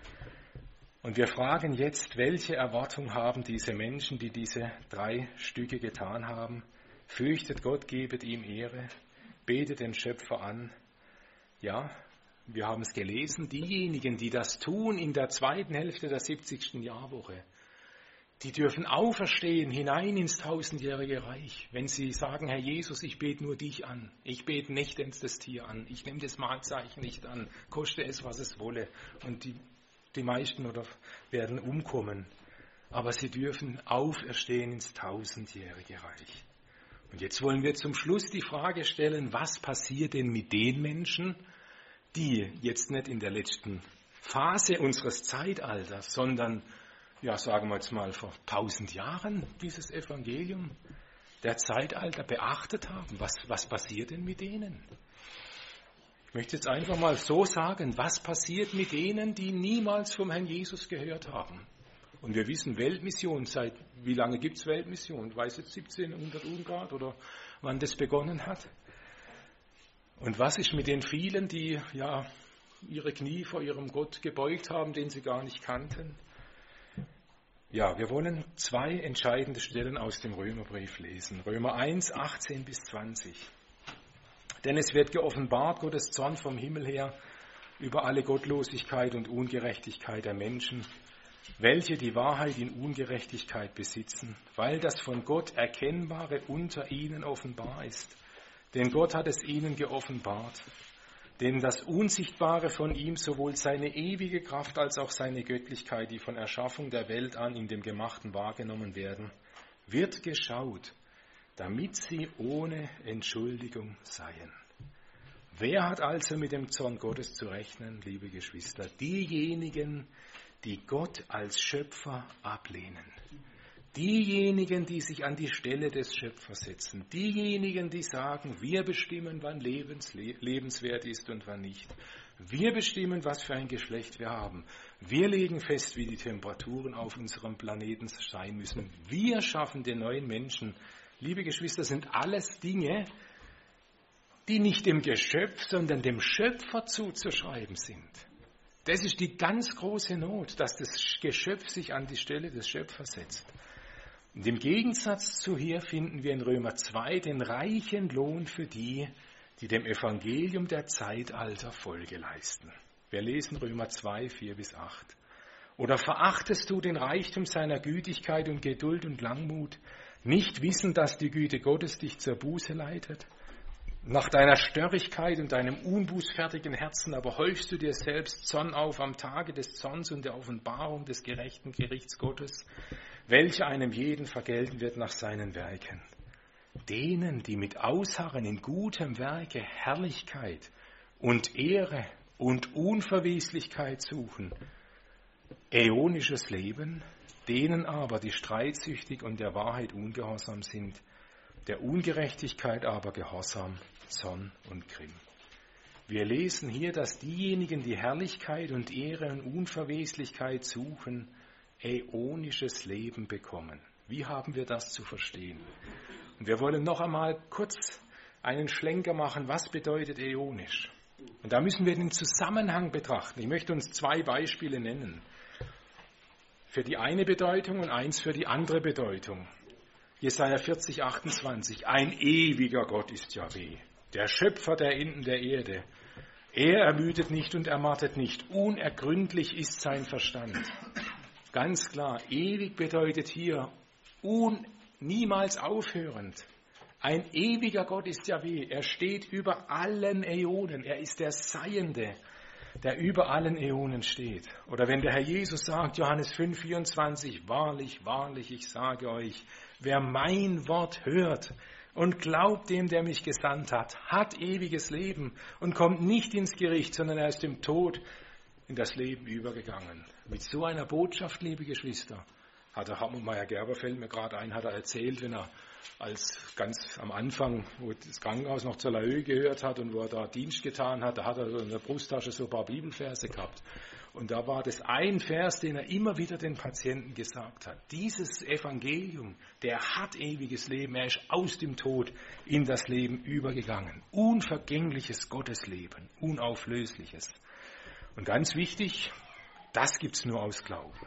Und wir fragen jetzt, welche Erwartung haben diese Menschen, die diese 3 Stücke getan haben? Fürchtet Gott, gebet ihm Ehre, betet den Schöpfer an. Ja, wir haben es gelesen, diejenigen, die das tun in der 2. Hälfte der 70. Jahrwoche, die dürfen auferstehen hinein ins 1000-jährige Reich, wenn sie sagen, Herr Jesus, ich bete nur dich an. Ich bete nächtens das Tier an. Ich nehme das Mahlzeichen nicht an. Koste es, was es wolle. Und die meisten werden umkommen. Aber sie dürfen auferstehen ins 1000-jährige Reich. Und jetzt wollen wir zum Schluss die Frage stellen, was passiert denn mit den Menschen, die jetzt nicht in der letzten Phase unseres Zeitalters, sondern sagen wir jetzt mal vor 1000 Jahren dieses Evangelium der Zeitalter beachtet haben. Was passiert denn mit denen? Ich möchte jetzt einfach mal so sagen, was passiert mit denen, die niemals vom Herrn Jesus gehört haben? Und wir wissen, Weltmission, seit wie lange gibt es Weltmission? Ich weiß jetzt 1700 Ungrad oder wann das begonnen hat. Und was ist mit den vielen, die ihre Knie vor ihrem Gott gebeugt haben, den sie gar nicht kannten? Ja, wir wollen 2 entscheidende Stellen aus dem Römerbrief lesen. Römer 1, 18-20. Denn es wird geoffenbart Gottes Zorn vom Himmel her über alle Gottlosigkeit und Ungerechtigkeit der Menschen, welche die Wahrheit in Ungerechtigkeit besitzen, weil das von Gott Erkennbare unter ihnen offenbar ist. Denn Gott hat es ihnen geoffenbart. Denn das Unsichtbare von ihm, sowohl seine ewige Kraft als auch seine Göttlichkeit, die von Erschaffung der Welt an in dem Gemachten wahrgenommen werden, wird geschaut, damit sie ohne Entschuldigung seien. Wer hat also mit dem Zorn Gottes zu rechnen, liebe Geschwister? Diejenigen, die Gott als Schöpfer ablehnen. Diejenigen, die sich an die Stelle des Schöpfers setzen. Diejenigen, die sagen, wir bestimmen, wann lebenswert ist und wann nicht. Wir bestimmen, was für ein Geschlecht wir haben. Wir legen fest, wie die Temperaturen auf unserem Planeten sein müssen. Wir schaffen den neuen Menschen. Liebe Geschwister, sind alles Dinge, die nicht dem Geschöpf, sondern dem Schöpfer zuzuschreiben sind. Das ist die ganz große Not, dass das Geschöpf sich an die Stelle des Schöpfers setzt. Und im Gegensatz zu hier finden wir in Römer 2 den reichen Lohn für die, die dem Evangelium der Zeitalter Folge leisten. Wir lesen Römer 2, 4-8. Oder verachtest du den Reichtum seiner Gütigkeit und Geduld und Langmut, nicht wissend, dass die Güte Gottes dich zur Buße leitet? Nach deiner Störrigkeit und deinem unbußfertigen Herzen aber häufst du dir selbst Zorn auf am Tage des Zorns und der Offenbarung des gerechten Gerichts Gottes, welcher einem jeden vergelten wird nach seinen Werken. Denen, die mit Ausharren in gutem Werke Herrlichkeit und Ehre und Unverweslichkeit suchen, äonisches Leben, denen aber, die streitsüchtig und der Wahrheit ungehorsam sind, der Ungerechtigkeit aber Gehorsam, Zorn und Grimm. Wir lesen hier, dass diejenigen, die Herrlichkeit und Ehre und Unverweslichkeit suchen, äonisches Leben bekommen. Wie haben wir das zu verstehen? Und wir wollen noch einmal kurz einen Schlenker machen, was bedeutet äonisch? Und da müssen wir den Zusammenhang betrachten. Ich möchte uns 2 Beispiele nennen. Für die eine Bedeutung und eins für die andere Bedeutung. Jesaja 40, 28. Ein ewiger Gott ist Jahwe, der Schöpfer der Enden der Erde. Er ermüdet nicht und ermattet nicht. Unergründlich ist sein Verstand. Ganz klar, ewig bedeutet hier niemals aufhörend. Ein ewiger Gott ist Jahwe. Er steht über allen Äonen. Er ist der Seiende, der über allen Äonen steht. Oder wenn der Herr Jesus sagt, Johannes 5, 24, wahrlich, wahrlich, ich sage euch, wer mein Wort hört und glaubt dem, der mich gesandt hat, hat ewiges Leben und kommt nicht ins Gericht, sondern er ist im Tod in das Leben übergegangen. Mit so einer Botschaft, liebe Geschwister, hat der Hartmut Meyer-Gerber, fällt mir gerade ein, hat er erzählt, wenn er als ganz am Anfang, wo das Krankenhaus noch zur Laö gehört hat und wo er da Dienst getan hat, da hat er in der Brusttasche so ein paar Bibelverse gehabt. Und da war das ein Vers, den er immer wieder den Patienten gesagt hat. Dieses Evangelium, der hat ewiges Leben, er ist aus dem Tod in das Leben übergegangen. Unvergängliches Gottesleben, unauflösliches. Und ganz wichtig, das gibt's nur aus Glauben.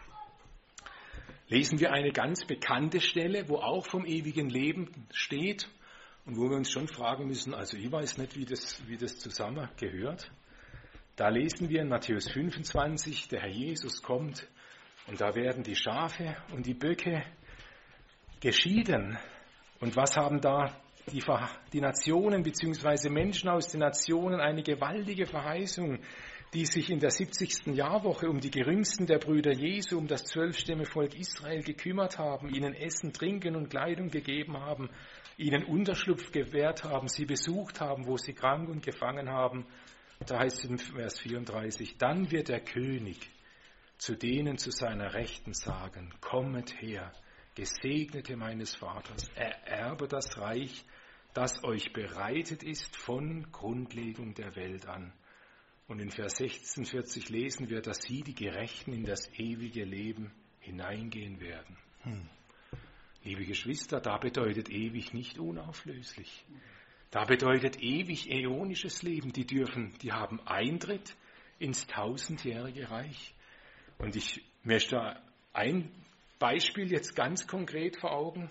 Lesen wir eine ganz bekannte Stelle, wo auch vom ewigen Leben steht und wo wir uns schon fragen müssen, also ich weiß nicht, wie das zusammengehört. Da lesen wir in Matthäus 25, der Herr Jesus kommt und da werden die Schafe und die Böcke geschieden. Und was haben da die Nationen bzw. Menschen aus den Nationen? Eine gewaltige Verheißung, die sich in der 70. Jahrwoche um die geringsten der Brüder Jesu, um das 12-Stämme-Volk Israel gekümmert haben, ihnen Essen, Trinken und Kleidung gegeben haben, ihnen Unterschlupf gewährt haben, sie besucht haben, wo sie krank und gefangen haben. Da heißt es in Vers 34, dann wird der König zu denen zu seiner Rechten sagen, kommet her, Gesegnete meines Vaters, ererbe das Reich, das euch bereitet ist von Grundlegung der Welt an. Und in Vers 46 lesen wir, dass sie, die Gerechten, in das ewige Leben hineingehen werden. Liebe Geschwister, da bedeutet ewig nicht unauflöslich. Da bedeutet ewig äonisches Leben. Die haben Eintritt ins 1000-jährige Reich. Und ich möchte ein Beispiel jetzt ganz konkret vor Augen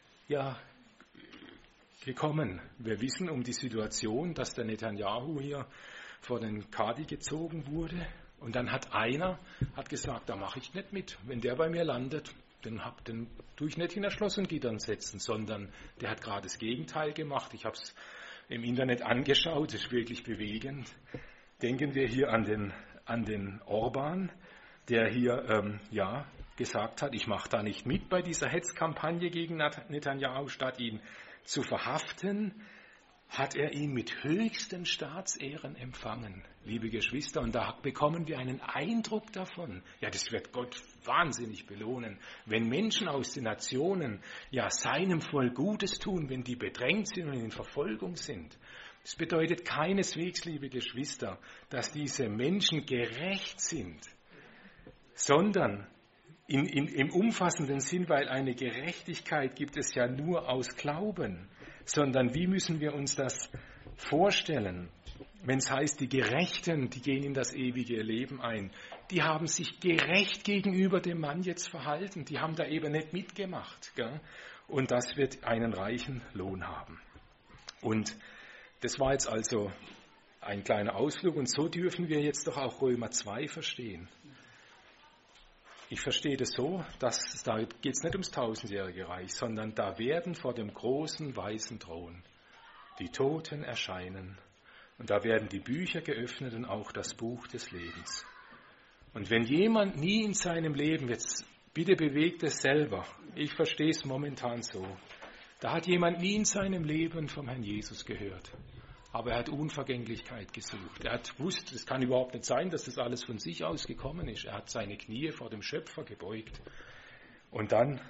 gekommen. Wir wissen um die Situation, dass der Netanyahu hier vor den Kadi gezogen wurde. Und dann hat einer gesagt, da mache ich nicht mit. Wenn der bei mir landet, den tue ich nicht hinter Schloss und Gittern setzen, sondern der hat gerade das Gegenteil gemacht. Ich habe es im Internet angeschaut, das ist wirklich bewegend. Denken wir hier an den Orban, der hier gesagt hat, ich mache da nicht mit bei dieser Hetzkampagne gegen Netanyahu. Statt ihn zu verhaften, hat er ihn mit höchsten Staatsehren empfangen, liebe Geschwister. Und da bekommen wir einen Eindruck davon. Ja, das wird Gott wahnsinnig belohnen, wenn Menschen aus den Nationen seinem Volk Gutes tun, wenn die bedrängt sind und in Verfolgung sind. Das bedeutet keineswegs, liebe Geschwister, dass diese Menschen gerecht sind, sondern im umfassenden Sinn, weil eine Gerechtigkeit gibt es ja nur aus Glauben, sondern wie müssen wir uns das vorstellen? wenn es heißt, die Gerechten, die gehen in das ewige Leben ein, die haben sich gerecht gegenüber dem Mann jetzt verhalten, die haben da eben nicht mitgemacht. Gell? Und das wird einen reichen Lohn haben. Und das war jetzt also ein kleiner Ausflug und so dürfen wir jetzt doch auch Römer 2 verstehen. Ich verstehe das so, dass da geht es nicht ums tausendjährige Reich, sondern da werden vor dem großen weißen Thron die Toten erscheinen und da werden die Bücher geöffnet und auch das Buch des Lebens. Und wenn jemand nie in seinem Leben, jetzt bitte bewegt es selber, ich verstehe es momentan so, da hat jemand nie in seinem Leben vom Herrn Jesus gehört. Aber er hat Unvergänglichkeit gesucht. Er hat gewusst, es kann überhaupt nicht sein, dass das alles von sich aus gekommen ist. Er hat seine Knie vor dem Schöpfer gebeugt. Und dann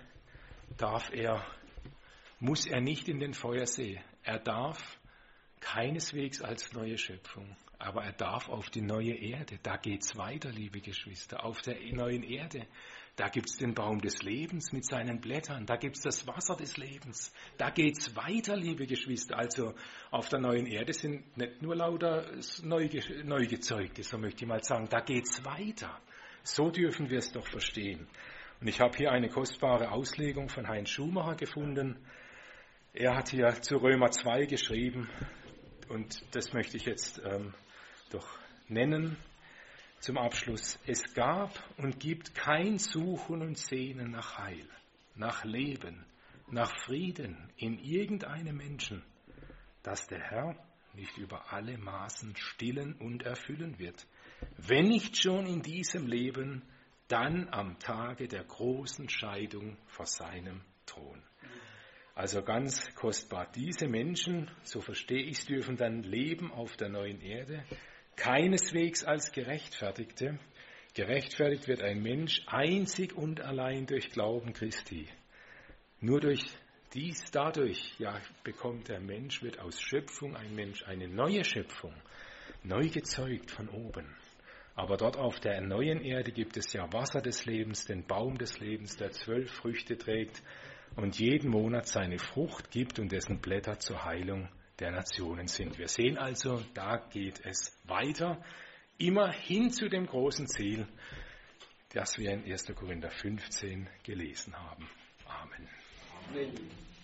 muss er nicht in den Feuersee. Er darf keineswegs als neue Schöpfung, aber er darf auf die neue Erde. Da geht's weiter, liebe Geschwister. Auf der neuen Erde, da gibt's den Baum des Lebens mit seinen Blättern. Da gibt's das Wasser des Lebens. Da geht's weiter, liebe Geschwister. Also auf der neuen Erde sind nicht nur lauter Neugezeugte, so möchte ich mal sagen. Da geht's weiter. So dürfen wir es doch verstehen. Und ich habe hier eine kostbare Auslegung von Heinz Schumacher gefunden. Er hat hier zu Römer 2 geschrieben und das möchte ich jetzt doch nennen. Zum Abschluss, es gab und gibt kein Suchen und Sehnen nach Heil, nach Leben, nach Frieden in irgendeinem Menschen, dass der Herr nicht über alle Maßen stillen und erfüllen wird. Wenn nicht schon in diesem Leben, dann am Tage der großen Scheidung vor seinem Thron. Also ganz kostbar. Diese Menschen, so verstehe ich es, dürfen dann leben auf der neuen Erde, keineswegs als Gerechtfertigte. Gerechtfertigt wird ein Mensch einzig und allein durch Glauben Christi. Nur dadurch bekommt der Mensch, wird aus Schöpfung ein Mensch eine neue Schöpfung, neu gezeugt von oben. Aber dort auf der neuen Erde gibt es ja Wasser des Lebens, den Baum des Lebens, der 12 Früchte trägt und jeden Monat seine Frucht gibt und dessen Blätter zur Heilung der Nationen sind. Wir sehen also, da geht es weiter, immer hin zu dem großen Ziel, das wir in 1. Korinther 15 gelesen haben. Amen. Amen.